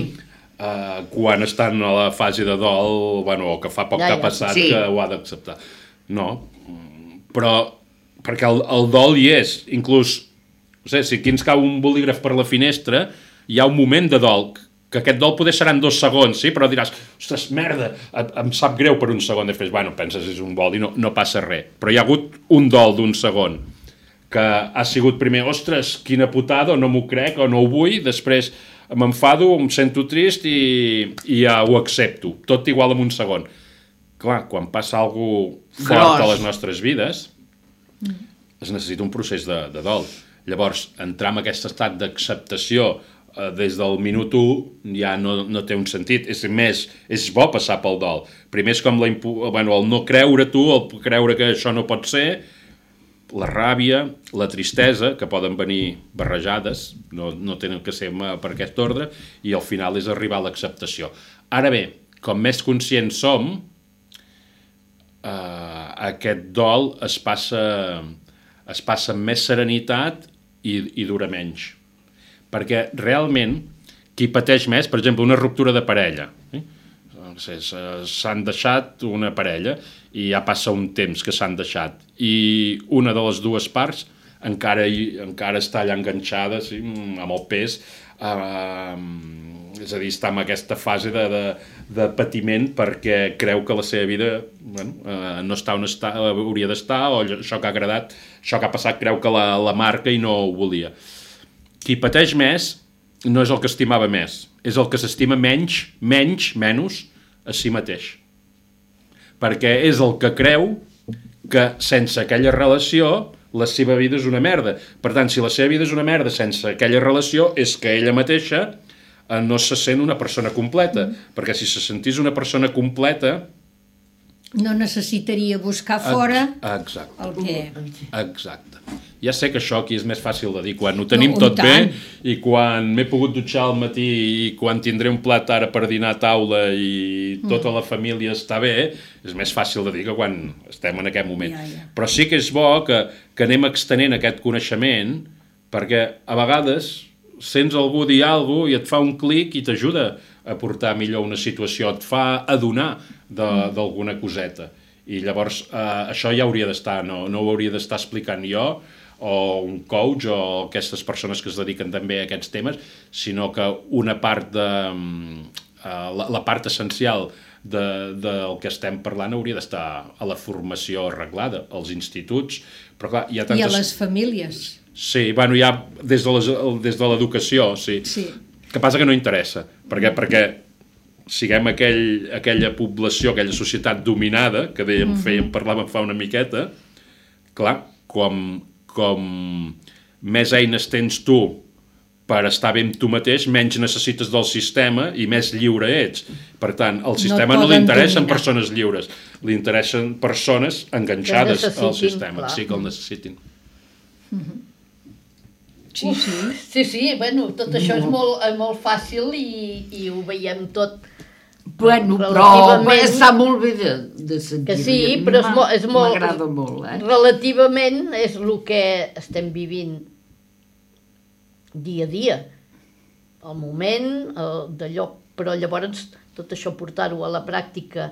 quan estan a la fase de dol, o que fa poc que ha passat, que ho ha d'acceptar. No, però perquè el dol hi és, inclús, no sé, si aquí ens cau un bolígraf per la finestra, hi ha un moment de dol, que aquest dol poder seran 2 segons, sí? Però diràs, ostres, merda, em sap greu per un segon, després, penses és un vol i no passa res. Però hi ha hagut un dol d'1 segon, que ha sigut primer, ostres, quina putada, o no m'ho crec, o no ho vull, després m'enfado, em sento trist i ja ho accepto, tot igual en 1 segon. Clar, quan passa alguna cosa fort a les nostres vides, es necessita un procés de dol. Llavors, entrar en aquest estat d'acceptació des del minut 1 ja no té un sentit. És bo passar pel dol. Primer és com el no creure tu, el creure que això no pot ser, la ràbia, la tristesa, que poden venir barrejades, no tenen que ser per aquest ordre, i al final és arribar a l'acceptació. Ara bé, com més conscients som, aquest dol es passa amb més serenitat i dura menys. Perquè realment qui pateix més, per exemple, una ruptura de parella, s'han deixat una parella i ja passa un temps que s'han deixat i una de les dues parts encara està allà enganxada amb el pes, és a dir, està en aquesta fase de patiment perquè creu que la seva vida no està on hauria d'estar, o això que ha agradat, això que ha passat creu que la marca i no ho volia. Qui pateix més no és el que estimava més, és el que s'estima menys a si mateix. Perquè és el que creu que sense aquella relació la seva vida és una merda. Per tant, si la seva vida és una merda sense aquella relació, és que ella mateixa no se sent una persona completa. Perquè si se sentís una persona completa, No necessitaria buscar fora Exacte. el que... Exacte. Ja sé que això aquí és més fàcil de dir quan ho tenim tot bé i quan m'he pogut dutxar al matí i quan tindré un plat ara per dinar a taula i tota la família està bé, és més fàcil de dir que quan estem en aquest moment. Però sí que és bo que anem extenent aquest coneixement perquè a vegades sents algú dir alguna cosa i et fa un clic i t'ajuda a portar millor una situació, et fa adonar d'alguna coseta. I llavors això ja hauria d'estar, no ho hauria d'estar explicant jo o un coach o aquestes persones que es dediquen també a aquests temes, sinó que una part la part essencial del que estem parlant hauria d'estar a la formació arreglada, als instituts, però clar, hi ha tantes... I a les famílies. Sí, bueno, ja des de l'educació, sí. Que passa que no interessa, perquè siguem aquella població, aquella societat dominada, que dèiem, parlàvem fa una miqueta, clar, com més eines tens tu per estar bé amb tu mateix, menys necessites del sistema i més lliure ets. Per tant, al sistema no li interessen persones lliures, li interessen persones enganxades al sistema, sí que el necessitin. Sí, bueno, tot això és molt fàcil i ho veiem tot. Bueno, però està molt bé de sentir. Que sí, però és molt... M'agrada molt, Relativament és el que estem vivint dia a dia. Al moment d'allò, però llavors tot això portar-ho a la pràctica,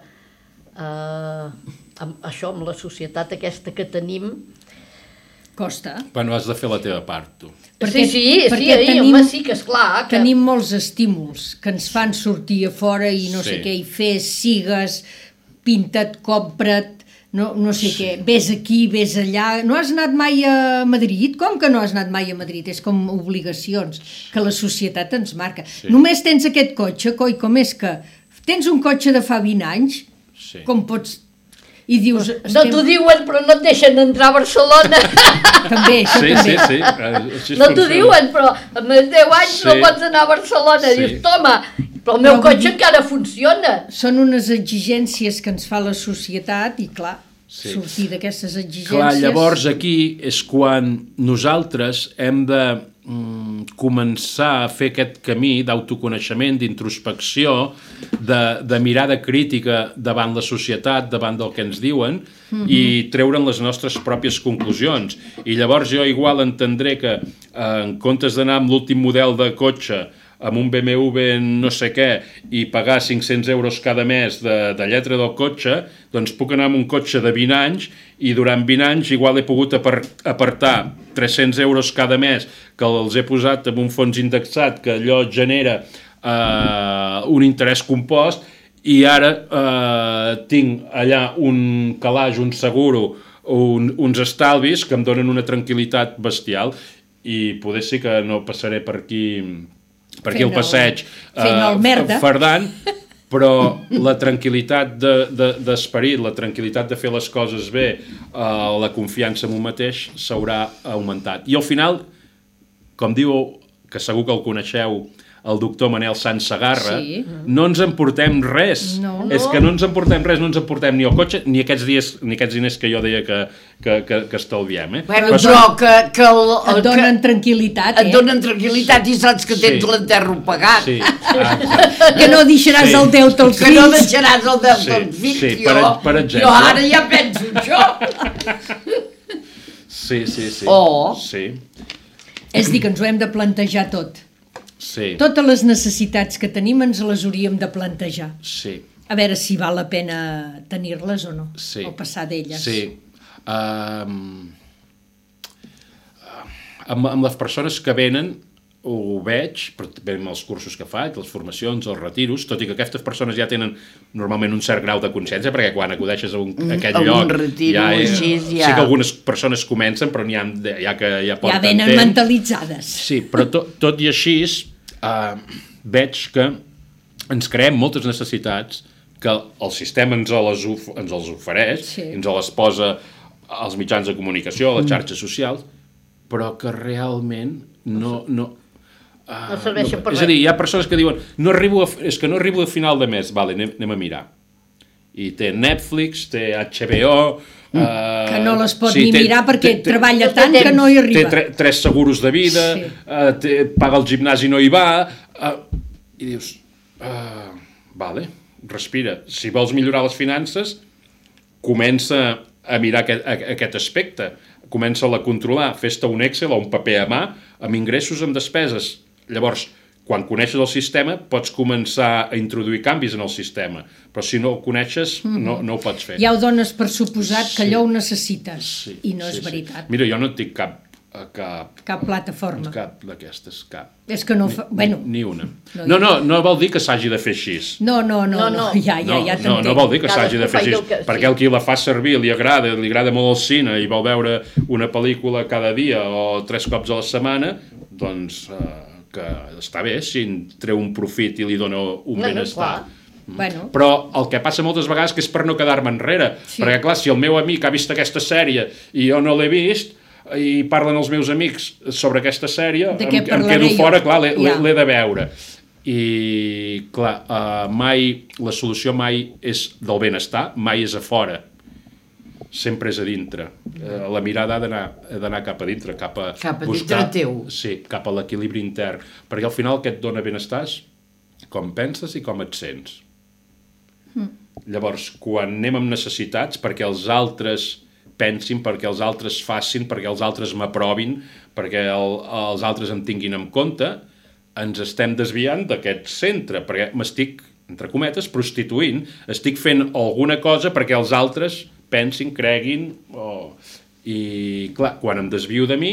amb la societat aquesta que tenim... Costa. Bueno, has de fer la teva part, tu. Sí, que esclar. Tenim molts estímuls que ens fan sortir a fora i no sé què, i fes, sigues, pinta't, compra't, no sé què, vés aquí, vés allà. No has anat mai a Madrid? Com que no has anat mai a Madrid? És com obligacions que la societat ens marca. Només tens aquest cotxe, coi, com és que tens un cotxe de fa 20 anys? Com pots... I dius... No t'ho diuen, però no et deixen entrar a Barcelona. També, això també. Sí. No t'ho diuen, però amb els 10 anys no pots anar a Barcelona. Dius, toma, però el meu cotxe encara funciona. Són unes exigències que ens fa la societat i, clar, sortir d'aquestes exigències... Clar, llavors aquí és quan nosaltres hem de començar a fer aquest camí d'autoconeixement, d'introspecció, de mirada crítica davant la societat, davant del que ens diuen, i treure'n les nostres pròpies conclusions. I llavors jo igual entendré que en comptes d'anar amb l'últim model de cotxe amb un BMW no sé què i pagar 500 euros cada mes de lletra del cotxe, doncs puc anar amb un cotxe de 20 anys i durant 20 anys igual he pogut apartar 300 euros cada mes que els he posat en un fons indexat que allò genera un interès compost i ara tinc allà un calaix, un seguro, uns estalvis que em donen una tranquil·litat bestial i poder ser que no passaré per aquí al passeig fardant, però la tranquil·litat d'esperit, la tranquil·litat de fer les coses bé, la confiança en un mateix s'haurà augmentat. I al final, com diu, que segur que el coneixeu, el doctor Manel Sanz Segarra, no ens emportem res. És que no ens emportem res, no ens emportem ni el cotxe ni aquests diners que jo deia que estalviem. Bueno, però que et donen tranquil·litat. Et donen tranquil·litat i saps que tens l'enterro pagat. Que no deixaràs el deute als fills. Que no deixaràs el deute als fills. Per exemple. Jo ara ja penso això. Sí. Sí. És dir, que ens ho hem de plantejar tot. Sí. Totes les necessitats que tenim ens les hauríem de plantejar. Sí. A veure si val la pena tenir-les o no, o passar d'elles. Sí. Amb les persones que venen ho veig, també amb els cursos que faig, les formacions, els retiros, tot i que aquestes persones ja tenen normalment un cert grau de consciència, perquè quan acudeixes a aquell lloc... retiro, sí que algunes persones comencen, però n'hi ha que ja porten ja venen mentalitzades. Sí, però tot i així veig que ens creem moltes necessitats que el sistema ens les ofereix, ens les posa als mitjans de comunicació, a les xarxes socials, però que realment no serveixen per res. És a dir, hi ha persones que diuen és que no arribo a final de mes, vale, anem a mirar. i té Netflix, té HBO... que no les pot ni mirar perquè treballa tant que no hi arriba. Té 3 seguros de vida, paga el gimnàs i no hi va, i dius, vale, respira. Si vols millorar les finances, comença a mirar aquest aspecte, comença-la a controlar, fes-te un Excel o un paper a mà, amb ingressos, amb despeses. Llavors, quan coneixes el sistema, pots començar a introduir canvis en el sistema, però si no ho coneixes, no ho pots fer. Ja ho dones per suposat que allò ho necessites, i no és veritat. Mira, jo no tinc cap plataforma. Cap d'aquestes, cap. És que no fa... Bueno, ni una. No vol dir que s'hagi de fer així. No, ja t'entenc. No vol dir que s'hagi de fer així, perquè el qui la fa servir li agrada molt el cine i vol veure una pel·lícula cada dia o 3 cops a la setmana, doncs... que està bé si en treu un profit i li dona un benestar. Bueno. Però el que passa moltes vegades que és per no quedar-me enrere, perquè clar, si el meu amic ha vist aquesta sèrie i jo no l'he vist i parlen els meus amics sobre aquesta sèrie, em quedo fora, clar, l'he de veure. I clar, la solució mai és del benestar, mai és a fora, sempre és a dintre. La mirada ha d'anar cap a dintre, cap a buscar... dintre teu. Sí, cap a l'equilibri intern, perquè al final el que et dona benestar és com penses i com et sents. Llavors, quan anem amb necessitats perquè els altres pensin, perquè els altres facin, perquè els altres m'aprovin, perquè els altres em tinguin en compte, ens estem desviant d'aquest centre, perquè m'estic, entre cometes, prostituint, estic fent alguna cosa perquè els altres pensin, creguin, i clar, quan em desvio de mi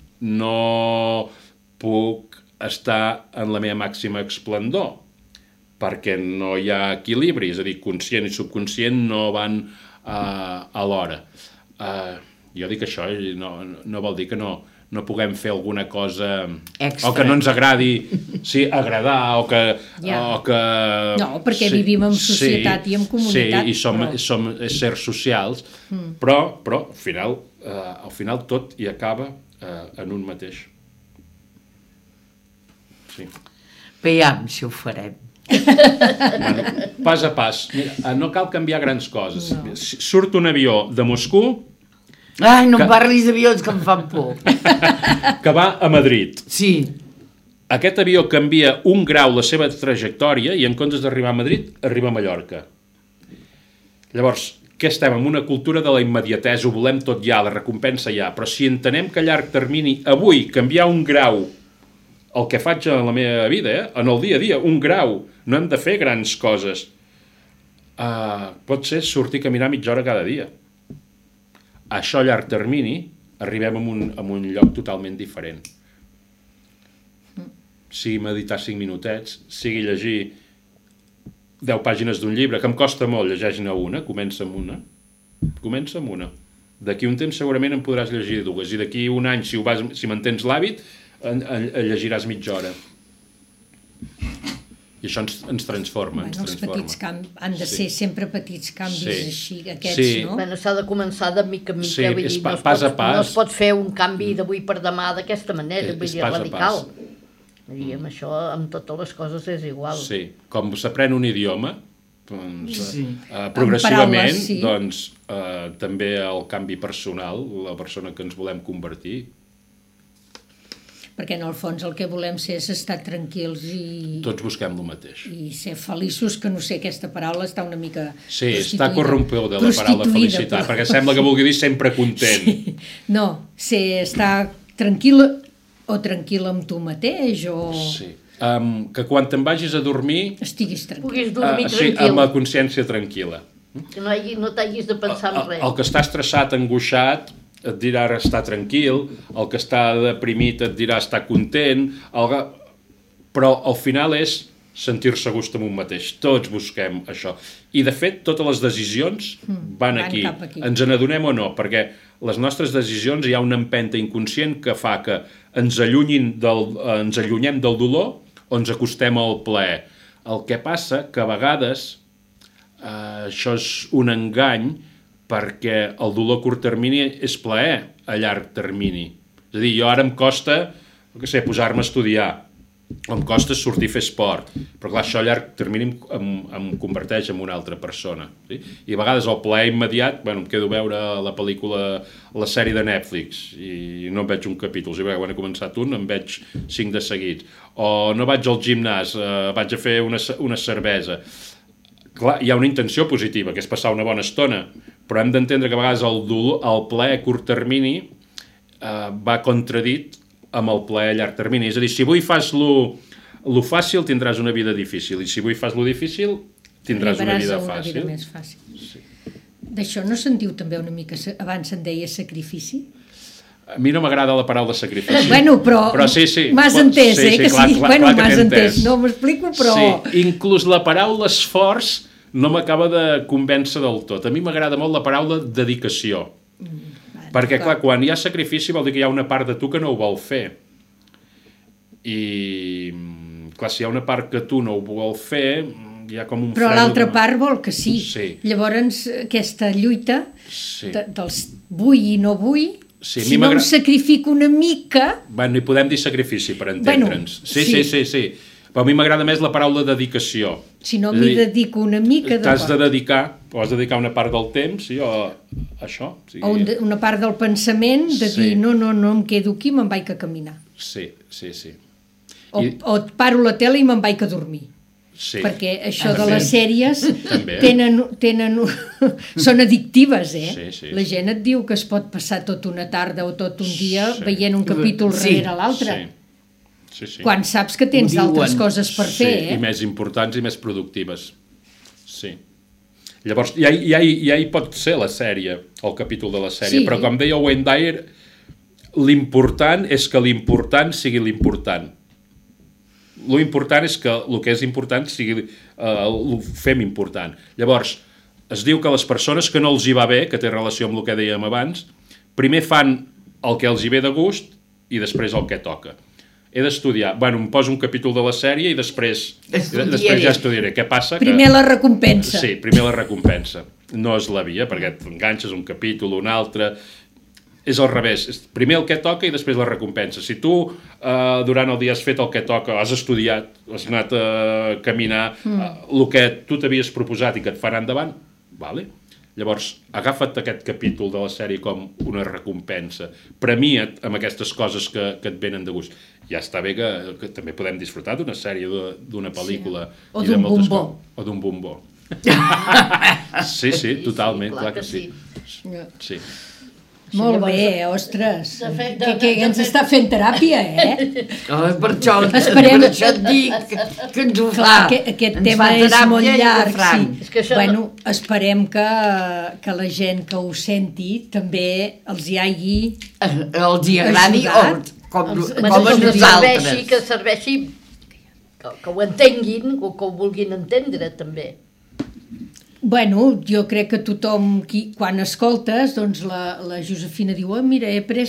no puc estar en la meva màxima esplendor, perquè no hi ha equilibri, és a dir, conscient i subconscient no van alhora. Jo dic això, no vol dir que no puguem fer alguna cosa extra, o que no ens agradi agradar, o que... No, perquè vivim en societat i en comunitat. Sí, i som éssers socials, però al final tot hi acaba en un mateix. Sí. Veiem si ho farem. Pas a pas. Mira, no cal canviar grans coses. Surt un avió de Moscou... Ai, no em parlis d'avions que em fan por. Que va a Madrid. Sí. Aquest avió canvia 1 grau la seva trajectòria i en comptes d'arribar a Madrid, arriba a Mallorca. Llavors, què estem? En una cultura de la immediatesa, ho volem tot ja, la recompensa ja, però si entenem que a llarg termini, avui, canviar 1 grau, el que faig en la meva vida, en el dia a dia, 1 grau, no hem de fer grans coses. Pot ser sortir a caminar mitja hora cada dia. Això a llarg termini arribem a un lloc totalment diferent. Sigui meditar 5 minutets, sigui llegir 10 pàgines d'un llibre, que em costa molt, llegeix-ne una, comença amb una. D'aquí un temps segurament en podràs llegir 2, i d'aquí un any, si mantens l'hàbit, llegiràs mitja hora. I això ens transforma. Els petits canvis han de ser sempre petits canvis així, aquests, no? Bueno, s'ha de començar de mica en mica, sí, vull dir, pas a pas. No es pot fer un canvi d'avui per demà d'aquesta manera, vull dir, radical. I amb això, amb totes les coses és igual. Sí, com s'aprèn un idioma, doncs, progressivament, doncs, també el canvi personal, la persona que ens volem convertir. Perquè en el fons el que volem ser és estar tranquils i... Tots busquem el mateix. I ser feliços, que no sé, aquesta paraula està una mica prostituïda. Sí, està corrompuda la paraula felicitat, perquè sembla que vulgui dir sempre content. Sí. No, ser estar tranquil o tranquil amb tu mateix, o... Sí, que quan te'n vagis a dormir... Estiguis tranquil. Puguis dormir tranquil. Sí, amb la consciència tranquil·la. Que no t'hagis de pensar en res. El que està estressat, angoixat, et dirà estar tranquil, el que està deprimit et dirà estar content, però al final és sentir-se a gust amb un mateix. Tots busquem això. I de fet, totes les decisions van aquí. Ens n'adonem o no, perquè les nostres decisions hi ha una empenta inconscient que fa que ens allunyem del dolor o ens acostem al plaer. El que passa que a vegades això és un engany, perquè el dolor a curt termini és plaer a llarg termini. És a dir, jo ara em costa, posar-me a estudiar. o em costa sortir a fer esport, però clar, això a llarg termini em converteix en una altra persona. Sí? I a vegades el plaer immediat, bueno, em quedo a veure la pel·lícula, la sèrie de Netflix, i no em veig un capítol, si quan he començat un em veig 5 de seguits, o no vaig al gimnàs, vaig a fer una cervesa. Clar, hi ha una intenció positiva, que és passar una bona estona, però hem d'entendre que a vegades el plaer a curt termini va contradit amb el plaer a llarg termini. És a dir, si avui fas lo fàcil, tindràs una vida difícil, i si avui fas lo difícil, tindràs una vida fàcil. Vida més fàcil. Sí. D'això no se'n diu també una mica, abans se'n deia sacrifici? A mi no m'agrada la paraula sacrifici. Bueno, però sí. M'has entès, sí, que clar, sí. Clar, bueno, clar m'has entès, no m'explico, però... Sí, inclús la paraula esforç no m'acaba de convèncer del tot. A mi m'agrada molt la paraula dedicació. Perquè, clar, quan hi ha sacrifici vol dir que hi ha una part de tu que no ho vol fer. I, clar, si hi ha una part que tu no ho vol fer, hi ha com un... Però l'altra part vol que sí. Sí. Llavors, aquesta lluita dels vull i no vull, sí, si no em sacrifico una mica... Bueno, hi podem dir sacrifici, per entendre'ns. Bueno, sí. Però a mi m'agrada més la paraula dedicació. Si no m'hi dedico una mica... T'has de dedicar, o has de dedicar una part del temps, sí, o això. Sí. O una part del pensament de dir no em quedo aquí, me'n vaig a caminar. Sí. O paro la tele i me'n vaig a dormir. Sí. Perquè això de les sèries són addictives, Sí. La gent et diu que es pot passar tota una tarda o tot un dia veient un capítol rere l'altre. Sí. Quan saps que tens altres coses per fer, i més importants i més productives. Sí. Llavors, ja hi pot ser la sèrie, el capítol de la sèrie, però com deia Wayne Dyer, l'important és que l'important sigui l'important. L'important és que el que és important sigui ho fem important. Llavors, es diu que les persones que no els hi va bé, que té relació amb el que dèiem abans, primer fan el que els hi ve de gust i després el que toca. He d'estudiar, em poso un capítol de la sèrie i després ja estudiaré. Què passa? Primer la recompensa. Sí, primer la recompensa. No és la via, perquè t'enganxes un capítol, un altre... És al revés, primer el que toca i després la recompensa. Si tu durant el dia has fet el que toca, has estudiat, has anat a caminar, el que tu t'havies proposat i que et farà endavant, vale? Llavors, agafa't aquest capítol de la sèrie com una recompensa. Premia't amb aquestes coses que et venen de gust. Ja està bé que també podem disfrutar d'una sèrie, d'una pel·lícula. O d'un bombó. O d'un bombó. Sí, totalment, clar que sí. Sí. Molt bé, ostres, que ens està fent teràpia, Per això et dic que ens ho fa. Aquest tema és molt llarg, sí. Bueno, esperem que la gent que ho senti també els hi hagi els hi agradi com a nosaltres. Que serveixi, que ho entenguin o que ho vulguin entendre, també. Bueno, jo crec que tothom, quan escoltes, doncs la Josefina diu, mira,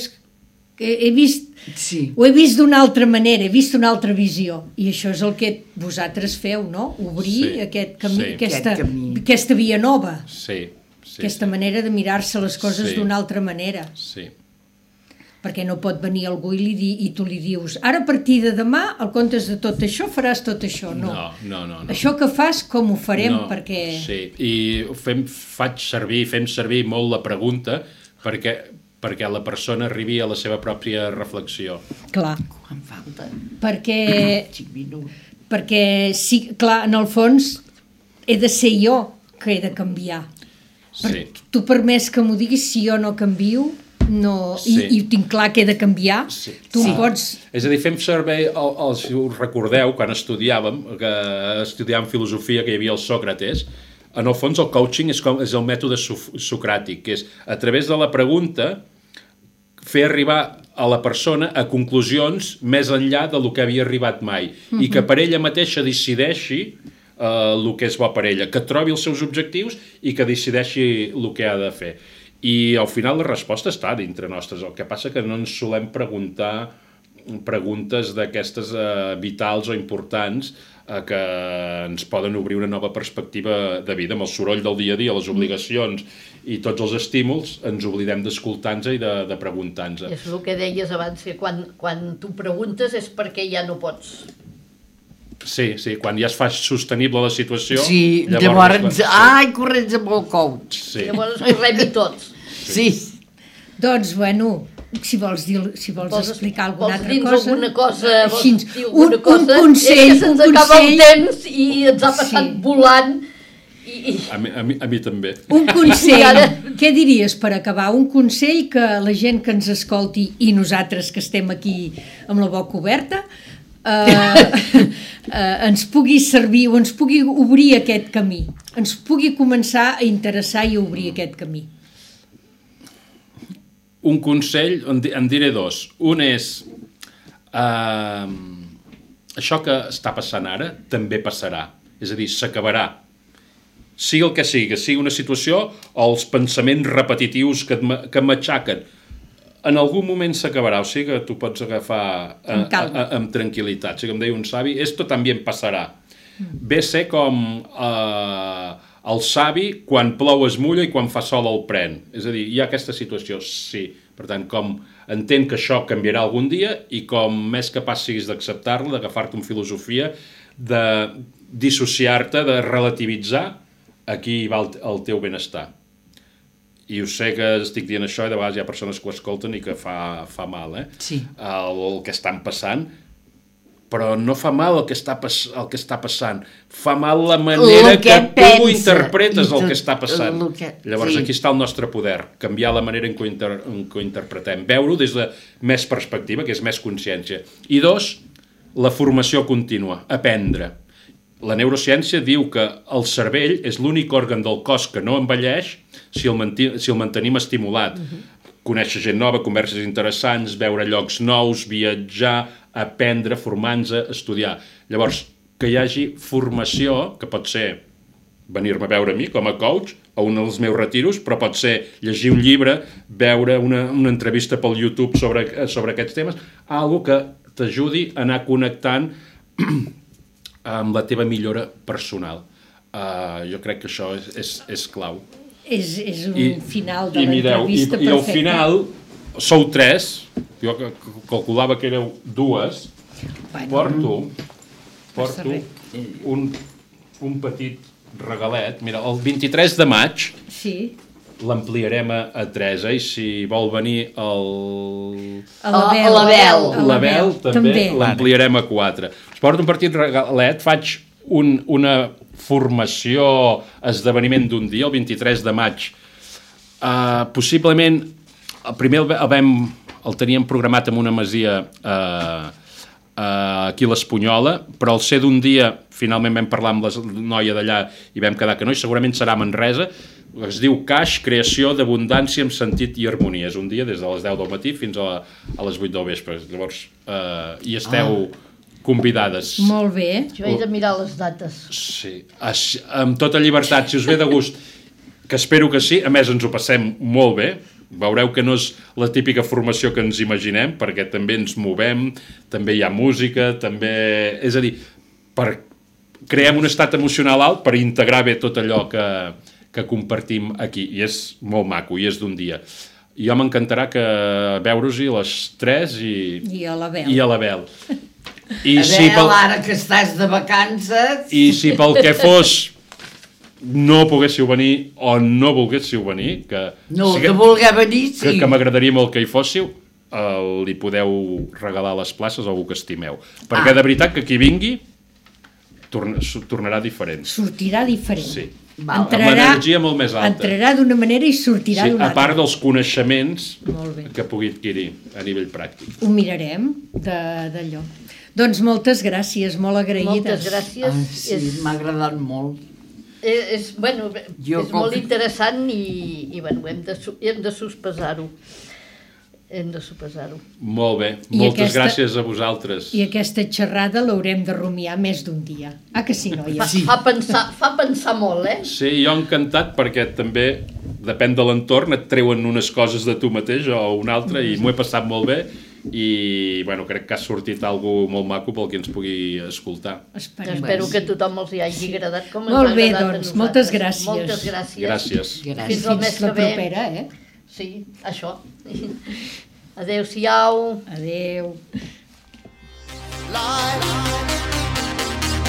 he vist d'una altra manera, he vist una altra visió. I això és el que vosaltres feu, no? Obrir aquest camí, aquesta via nova. Aquesta manera de mirar-se les coses d'una altra manera. Sí. Perquè no pot venir algú i tu li dius ara a partir de demà, al comptes de tot això, faràs tot això. No. Això que fas, com ho farem? Perquè... Sí, i fem servir molt la pregunta perquè la persona arribi a la seva pròpia reflexió. Clar. Quan falta. Perquè sí, clar, en el fons he de ser jo que he de canviar. Sí. Tu per més que m'ho diguis, si jo no canvio... No, i ho tinc clar que he de canviar, tu em pots... És a dir, fem servei, si us recordeu, quan estudiàvem filosofia, que hi havia el Sòcrates, en el fons el coaching és el mètode socràtic, que és a través de la pregunta fer arribar a la persona a conclusions més enllà del que havia arribat mai, i que per ella mateixa decideixi el que és bo per ella, que trobi els seus objectius i que decideixi el que ha de fer. I al final la resposta està dintre nostres. El que passa que no ens solem preguntar preguntes d'aquestes vitals o importants que ens poden obrir una nova perspectiva de vida. Amb el soroll del dia a dia, les obligacions i tots els estímuls, ens oblidem d'escoltar-nos i de preguntar-nos. És el que deies abans, que quan tu preguntes és perquè ja no pots Sí, quan ja es fa sostenible la situació... Sí, llavors corrents amb el coach. Sí. Llavors correm-hi tots. Sí. Doncs, bueno, si vols explicar alguna altra cosa... Vols dir alguna cosa? Un consell... És que se'ns acaba el temps i ens ha passat volant... A mi també. Un consell, què diries per acabar? Un consell que la gent que ens escolti i nosaltres que estem aquí amb la boca oberta ens pugui servir o ens pugui obrir aquest camí, ens pugui començar a interessar i a obrir aquest camí. Un consell, en diré dos. Un és això que està passant ara també passarà, és a dir, s'acabarà. Sigui el que sigui una situació o els pensaments repetitius que matxaquen, en algun moment s'acabarà, o sigui que tu pots agafar amb tranquil·litat. O sigui, em deia un savi, esto también passarà. Ve a ser com el savi, quan plou es mulla i quan fa sol el pren. És a dir, hi ha aquesta situació, sí. Per tant, com entenc que això canviarà algun dia i com més capaç siguis d'acceptar-la, d'agafar-te amb filosofia, de dissociar-te, de relativitzar, aquí va el teu benestar. I ho sé que estic dient això i de vegades hi ha persones que ho escolten i que fa mal, Sí. El que estan passant, però no fa mal el que està passant, fa mal la manera que tu ho interpretes el que està passant. Llavors aquí està el nostre poder, canviar la manera en què ho interpretem, veure-ho des de més perspectiva, que és més consciència. I dos, la formació contínua, aprendre. La neurociència diu que el cervell és l'únic òrgan del cos que no envelleix si el mantenim estimulat. Conèixer gent nova, converses interessants, veure llocs nous, viatjar, aprendre, formar-nos, estudiar. Llavors, que hi hagi formació, que pot ser venir-me a veure a mi com a coach, a un dels meus retiros, però pot ser llegir un llibre, veure una entrevista pel YouTube sobre aquests temes, algo que t'ajudi a anar connectant amb la teva millora personal. Jo crec que això és clau. És un final de l'entrevista perfecte. I al final sou 3, jo calculava que éreu 2, porto un petit regalet. Mira, el 23 de maig l'ampliarem a 3, i si vol venir l'Abel també l'ampliarem a 4. Us porto un petit regalet, faig una formació, esdeveniment d'un dia, el 23 de maig. Possiblement, el primer el teníem programat en una masia aquí a l'Espunyola, però al ser d'un dia, finalment vam parlar amb la noia d'allà i vam quedar que no, i segurament serà a Manresa. Es diu Caix, creació d'abundància amb sentit i harmonia. És un dia des de les 10 del matí fins a les 8 del vespre. Llavors, hi esteu convidades. Molt bé. Jo he de mirar les dates. Sí, amb tota llibertat, si us ve de gust, que espero que sí. A més, ens ho passem molt bé. Veureu que no és la típica formació que ens imaginem, perquè també ens movem, també hi ha música, també... És a dir, creem un estat emocional alt per integrar bé tot allò que compartim aquí, i és molt maco, i és d'un dia. Jo m'encantarà veure-us-hi les 3 i a l'Abel. Ara que estàs de vacances... I si pel que fos no poguéssiu venir o no volguéssiu venir, que voler venir, sí. Que m'agradaria molt que hi fóssiu, li podeu regalar les places a algú que estimeu. Perquè de veritat que qui vingui tornarà diferent. Sortirà diferent. Sí. Amb l'energia molt més alta. Entrarà d'una manera i sortirà d'una altra. A part dels coneixements que pugui adquirir a nivell pràctic. Ho mirarem d'allò. Doncs moltes gràcies, molt agraïdes. Moltes gràcies. Sí, m'ha agradat molt. És molt interessant i hem de sospesar-ho. Molt bé, moltes gràcies a vosaltres. I aquesta xerrada l'haurem de rumiar més d'un dia. Que sí, noia? Fa pensar molt, Sí, jo encantat, perquè també depèn de l'entorn, et treuen unes coses de tu mateix o una altra, i m'ho he passat molt bé, i crec que ha sortit alguna cosa molt maco pel que ens pugui escoltar. Espero que a tothom els hi hagi agradat com ens ha agradat a nosaltres. Molt bé, doncs, moltes gràcies. Moltes gràcies. Fins la mes que ve. Propera, Sí, això. Adéu-siau. Adéu.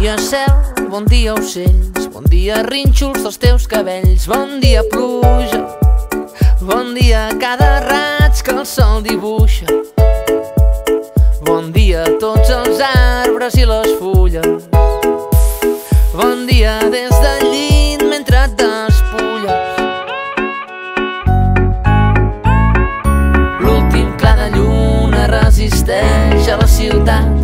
dia cel, bon dia ocells, bon dia rínxols dels teus cabells, bon dia pluja, bon dia cada raig que el sol dibuixa, bon dia a tots els arbres i les fulles, bon dia des del llit mentre et despulles. L'últim clar de lluna resisteix a la ciutat